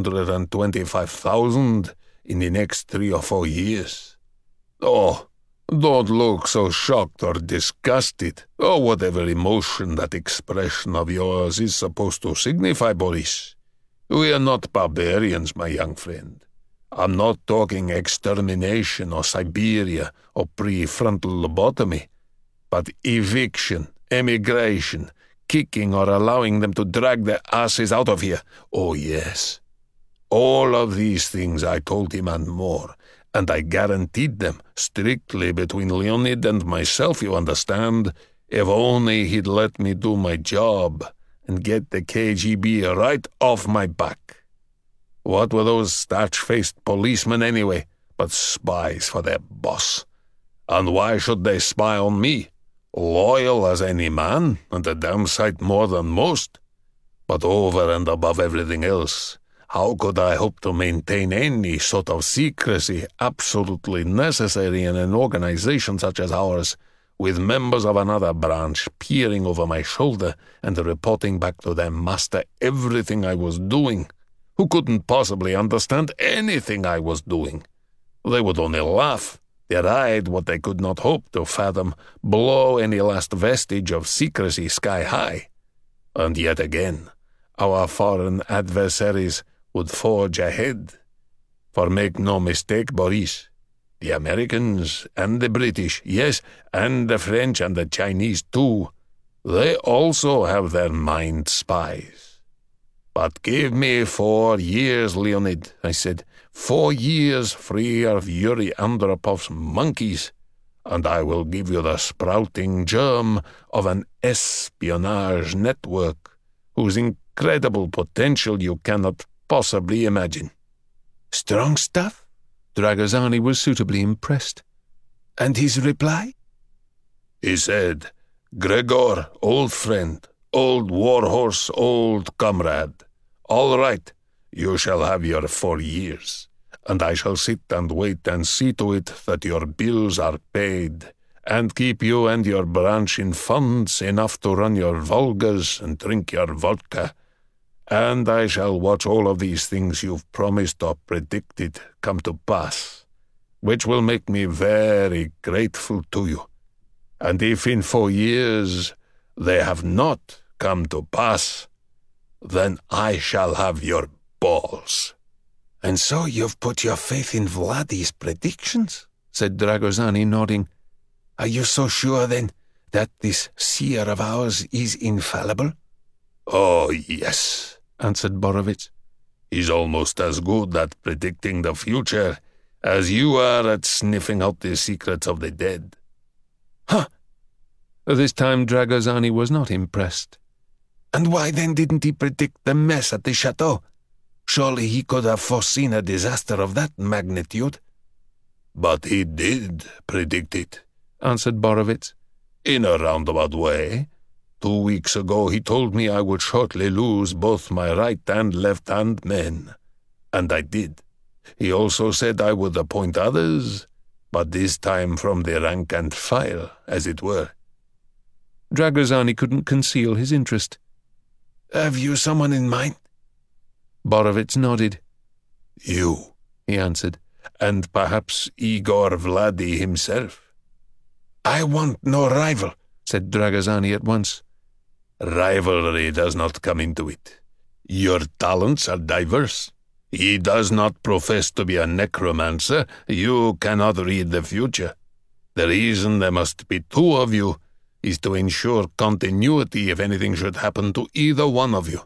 125,000 in the next 3 or 4 years. Oh, don't look so shocked or disgusted, or whatever emotion that expression of yours is supposed to signify, Boris. We are not barbarians, my young friend. I'm not talking extermination or Siberia or prefrontal lobotomy, but eviction, emigration, kicking or allowing them to drag their asses out of here. Oh, yes. All of these things I told him and more, and I guaranteed them strictly between Leonid and myself, you understand, if only he'd let me do my job and get the KGB right off my back. What were those starch-faced policemen anyway, but spies for their boss? And why should they spy on me? Loyal as any man, and a damn sight more than most. But over and above everything else, how could I hope to maintain any sort of secrecy absolutely necessary in an organization such as ours, with members of another branch peering over my shoulder and reporting back to their master everything I was doing, who couldn't possibly understand anything I was doing? They would only laugh, deride what they could not hope to fathom, blow any last vestige of secrecy sky high. And yet again, our foreign adversaries would forge ahead. For make no mistake, Boris, the Americans and the British, yes, and the French and the Chinese too, they also have their mind spies. But give me 4 years, Leonid, I said, 4 years free of Yuri Andropov's monkeys, and I will give you the sprouting germ of an espionage network whose incredible potential you cannot possibly imagine. Strong stuff? Dragozani was suitably impressed. And his reply? He said, Gregor, old friend, old warhorse, old comrade, all right, you shall have your 4 years, and I shall sit and wait and see to it that your bills are paid, and keep you and your branch in funds enough to run your Volgas and drink your vodka, and I shall watch all of these things you've promised or predicted come to pass, which will make me very grateful to you. And if in 4 years they have not come to pass, then I shall have your balls. And so you've put your faith in Vladi's predictions? Said Dragozani, nodding. Are you so sure, then, that this seer of ours is infallible? Oh, yes, answered Borovitz. He's almost as good at predicting the future as you are at sniffing out the secrets of the dead. Huh! This time Dragozani was not impressed. And why then didn't he predict the mess at the chateau? Surely he could have foreseen a disaster of that magnitude. But he did predict it, answered Borovitz. in a roundabout way. 2 weeks ago he told me I would shortly lose both my right and left-hand men. And I did. He also said I would appoint others, but this time from the rank and file, as it were. Dragozani couldn't conceal his interest. Have you someone in mind? Borovitz nodded. You, he answered, and perhaps Igor Vladi himself. I want no rival, said Dragozani at once. Rivalry does not come into it. Your talents are diverse. He does not profess to be a necromancer. You cannot read the future. The reason there must be two of you is to ensure continuity if anything should happen to either one of you.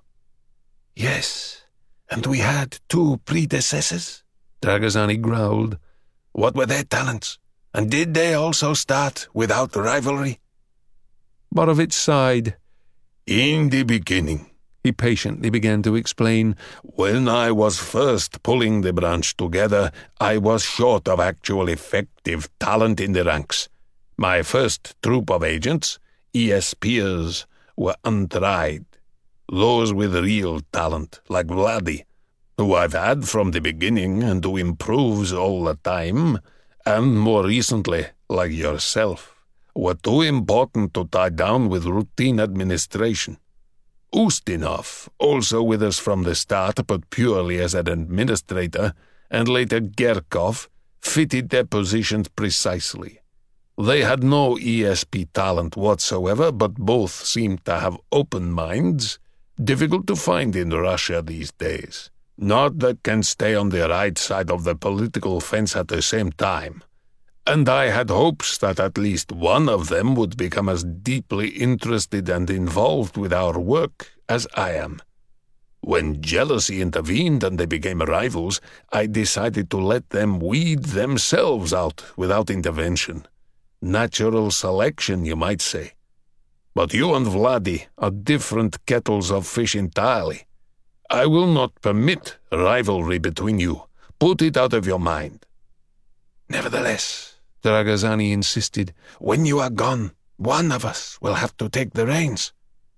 Yes, and we had 2 predecessors? Dragozani growled. What were their talents? And did they also start without rivalry? Borovitz sighed. In the beginning, he patiently began to explain, when I was first pulling the branch together, I was short of actual effective talent in the ranks. My first troop of agents, ESPers, were untried. Those with real talent, like Vladi, who I've had from the beginning and who improves all the time, and more recently, like yourself, were too important to tie down with routine administration. Ustinov, also with us from the start, but purely as an administrator, and later Gerkov, fitted their positions precisely. They had no ESP talent whatsoever, but both seemed to have open minds, difficult to find in Russia these days. Not that can stay on the right side of the political fence at the same time. And I had hopes that at least one of them would become as deeply interested and involved with our work as I am. When jealousy intervened and they became rivals, I decided to let them weed themselves out without intervention. Natural selection, you might say. But you and Vladi are different kettles of fish entirely. I will not permit rivalry between you. Put it out of your mind. Nevertheless, Dragozani insisted, when you are gone, one of us will have to take the reins.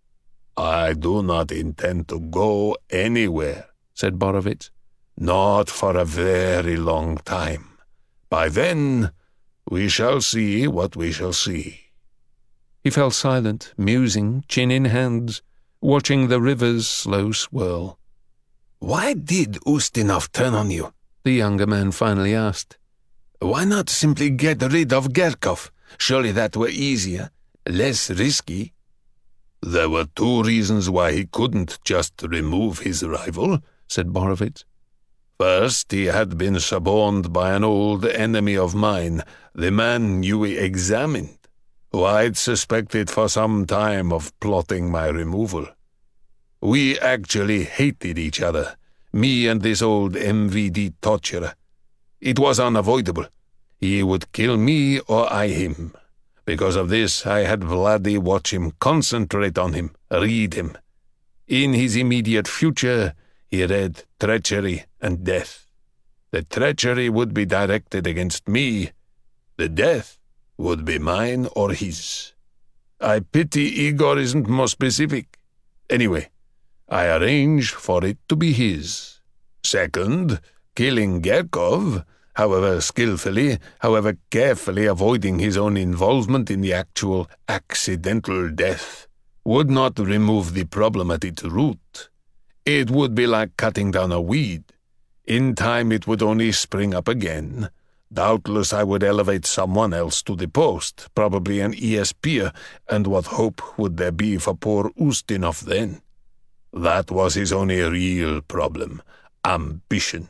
I do not intend to go anywhere, said Borovitz. Not for a very long time. By then, we shall see what we shall see. He fell silent, musing, chin in hands, watching the river's slow swirl. Why did Ustinov turn on you? The younger man finally asked. Why not simply get rid of Gerkov? Surely that were easier, less risky. There were 2 reasons why he couldn't just remove his rival, said Borovitz. First, he had been suborned by an old enemy of mine, the man you examined, who I'd suspected for some time of plotting my removal. We actually hated each other, me and this old MVD torturer. It was unavoidable. He would kill me or I him. Because of this, I had Vladi watch him, concentrate on him, read him. In his immediate future, he read treachery and death. The treachery would be directed against me. The death would be mine or his. I pity Igor isn't more specific. Anyway, I arrange for it to be his. Second, killing Gerkov, however skillfully, however carefully avoiding his own involvement in the actual accidental death, would not remove the problem at its root. It would be like cutting down a weed. In time it would only spring up again. Doubtless I would elevate someone else to the post, probably an ESP, and what hope would there be for poor Ustinov then? That was his only real problem, ambition.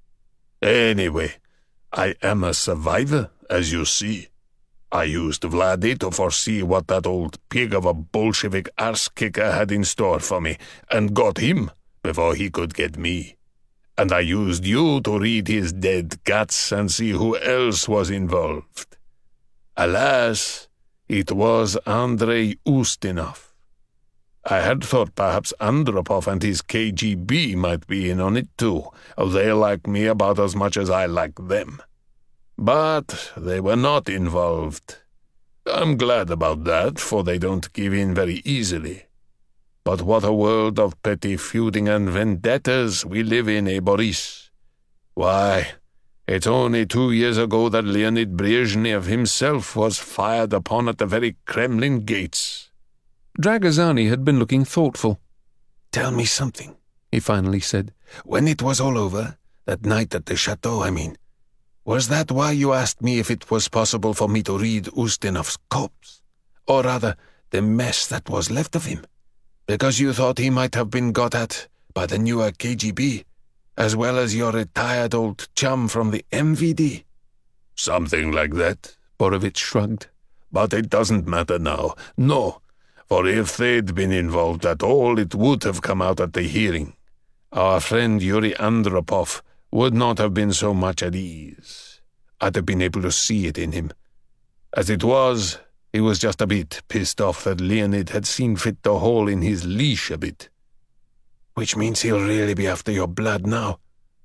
Anyway, I am a survivor, as you see. I used Vladi to foresee what that old pig of a Bolshevik arse-kicker had in store for me, and got him before he could get me. And I used you to read his dead guts and see who else was involved. Alas, it was Andrei Ustinov. I had thought perhaps Andropov and his KGB might be in on it too. They like me about as much as I like them. But they were not involved. I'm glad about that, for they don't give in very easily. But what a world of petty feuding and vendettas we live in, eh, Boris? Why, it's only 2 years ago that Leonid Brezhnev himself was fired upon at the very Kremlin gates. Dragozani had been looking thoughtful. Tell me something, he finally said. When it was all over, that night at the chateau, was that why you asked me if it was possible for me to read Ustinov's corpse? Or rather, the mess that was left of him? Because you thought he might have been got at by the newer KGB, as well as your retired old chum from the MVD? Something like that, Borovitz shrugged. But it doesn't matter now. No, for if they'd been involved at all, it would have come out at the hearing. Our friend Yuri Andropov would not have been so much at ease. I'd have been able to see it in him. As it was, he was just a bit pissed off that Leonid had seen fit to haul in his leash a bit. Which means he'll really be after your blood now?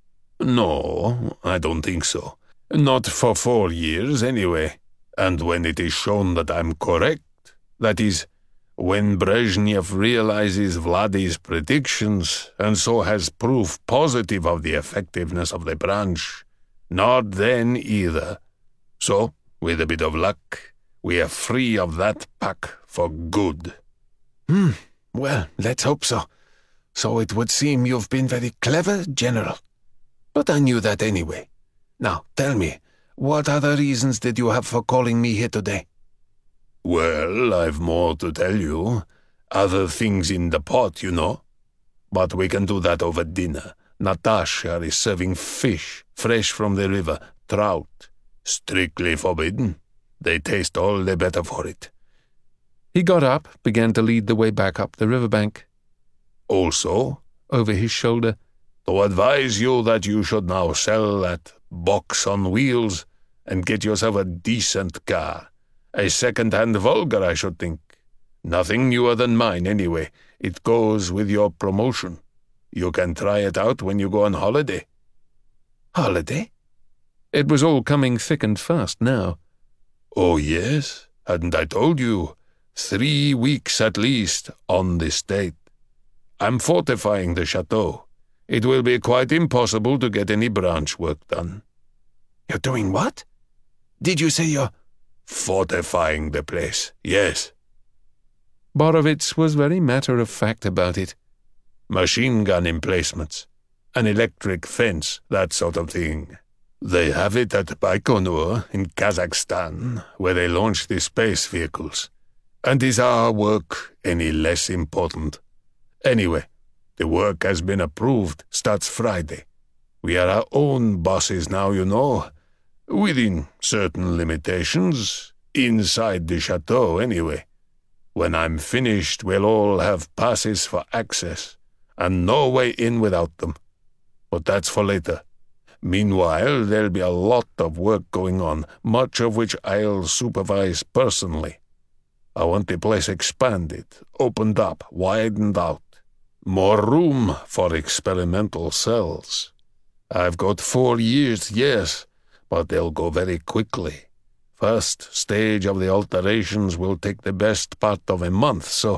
No, I don't think so. Not for 4 years, anyway. And when it is shown that I'm correct, that is, when Brezhnev realizes Vladi's predictions and so has proof positive of the effectiveness of the branch, not then either. So, with a bit of luck, we are free of that pack for good. Well, let's hope so. So it would seem you've been very clever, General. But I knew that anyway. Now, tell me, what other reasons did you have for calling me here today? Well, I've more to tell you. Other things in the pot, you know. But we can do that over dinner. Natasha is serving fish, fresh from the river, trout. Strictly forbidden. They taste all the better for it. He got up, began to lead the way back up the riverbank. Also, over his shoulder, to advise you that you should now sell that box on wheels and get yourself a decent car. A second-hand Volga, I should think. Nothing newer than mine, anyway. It goes with your promotion. You can try it out when you go on holiday. Holiday? It was all coming thick and fast now. Oh, yes? Hadn't I told you? 3 weeks at least on the estate. I'm fortifying the chateau. It will be quite impossible to get any branch work done. You're doing what? Did you say you're... Fortifying the place, yes. Borovitz was very matter-of-fact about it. Machine gun emplacements, an electric fence, that sort of thing. They have it at Baikonur in Kazakhstan, where they launch the space vehicles. And is our work any less important? Anyway, the work has been approved, starts Friday. We are our own bosses now, you know. Within certain limitations, inside the chateau anyway. When I'm finished, we'll all have passes for access, and no way in without them. But that's for later. Meanwhile, there'll be a lot of work going on, much of which I'll supervise personally. I want the place expanded, opened up, widened out. More room for experimental cells. I've got 4 years, yes, but they'll go very quickly. First stage of the alterations will take the best part of a month, so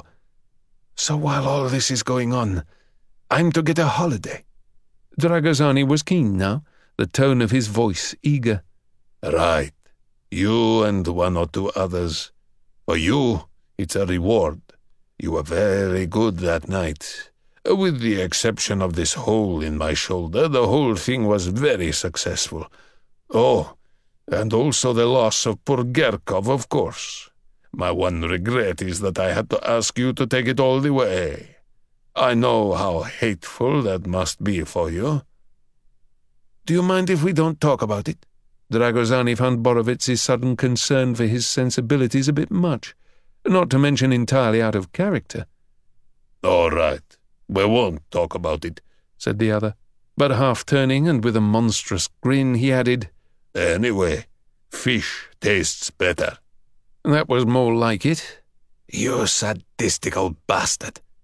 while all this is going on, I'm to get a holiday? Dragozani was keen now, the tone of his voice eager. Right. You and 1 or 2 others. For you, it's a reward. You were very good that night. With the exception of this hole in my shoulder, the whole thing was very successful. Oh, and also the loss of poor Gerkov, of course. My one regret is that I had to ask you to take it all the way. I know how hateful that must be for you. Do you mind if we don't talk about it? Dragozani found Borovitz's sudden concern for his sensibilities a bit much, not to mention entirely out of character. All right, we won't talk about it, said the other. But half-turning and with a monstrous grin, he added, Anyway, fish tastes better. That was more like it. You sadistic old bastard,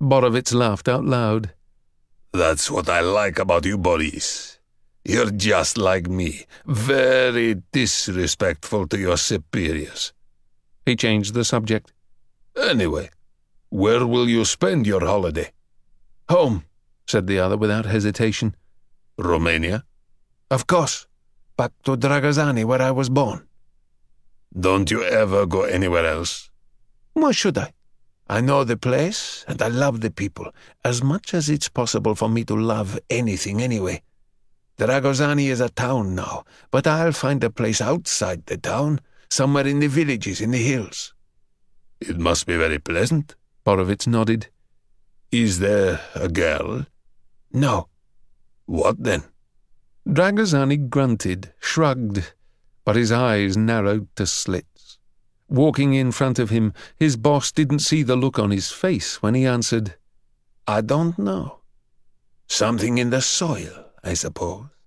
Borovitz laughed out loud. That's what I like about you, Boris. You're just like me, very disrespectful to your superiors. He changed the subject. Anyway, where will you spend your holiday? Home, said the other without hesitation. Romania? Of course. Back to Dragozani, where I was born. Don't you ever go anywhere else? Why should I? I know the place, and I love the people, as much as it's possible for me to love anything anyway. Dragozani is a town now, but I'll find a place outside the town, somewhere in the villages, in the hills. It must be very pleasant. Borovitz nodded. Is there a girl? No. What then? Dragozani grunted, shrugged, but his eyes narrowed to slits. Walking in front of him, his boss didn't see the look on his face when he answered, I don't know. Something in the soil, I suppose.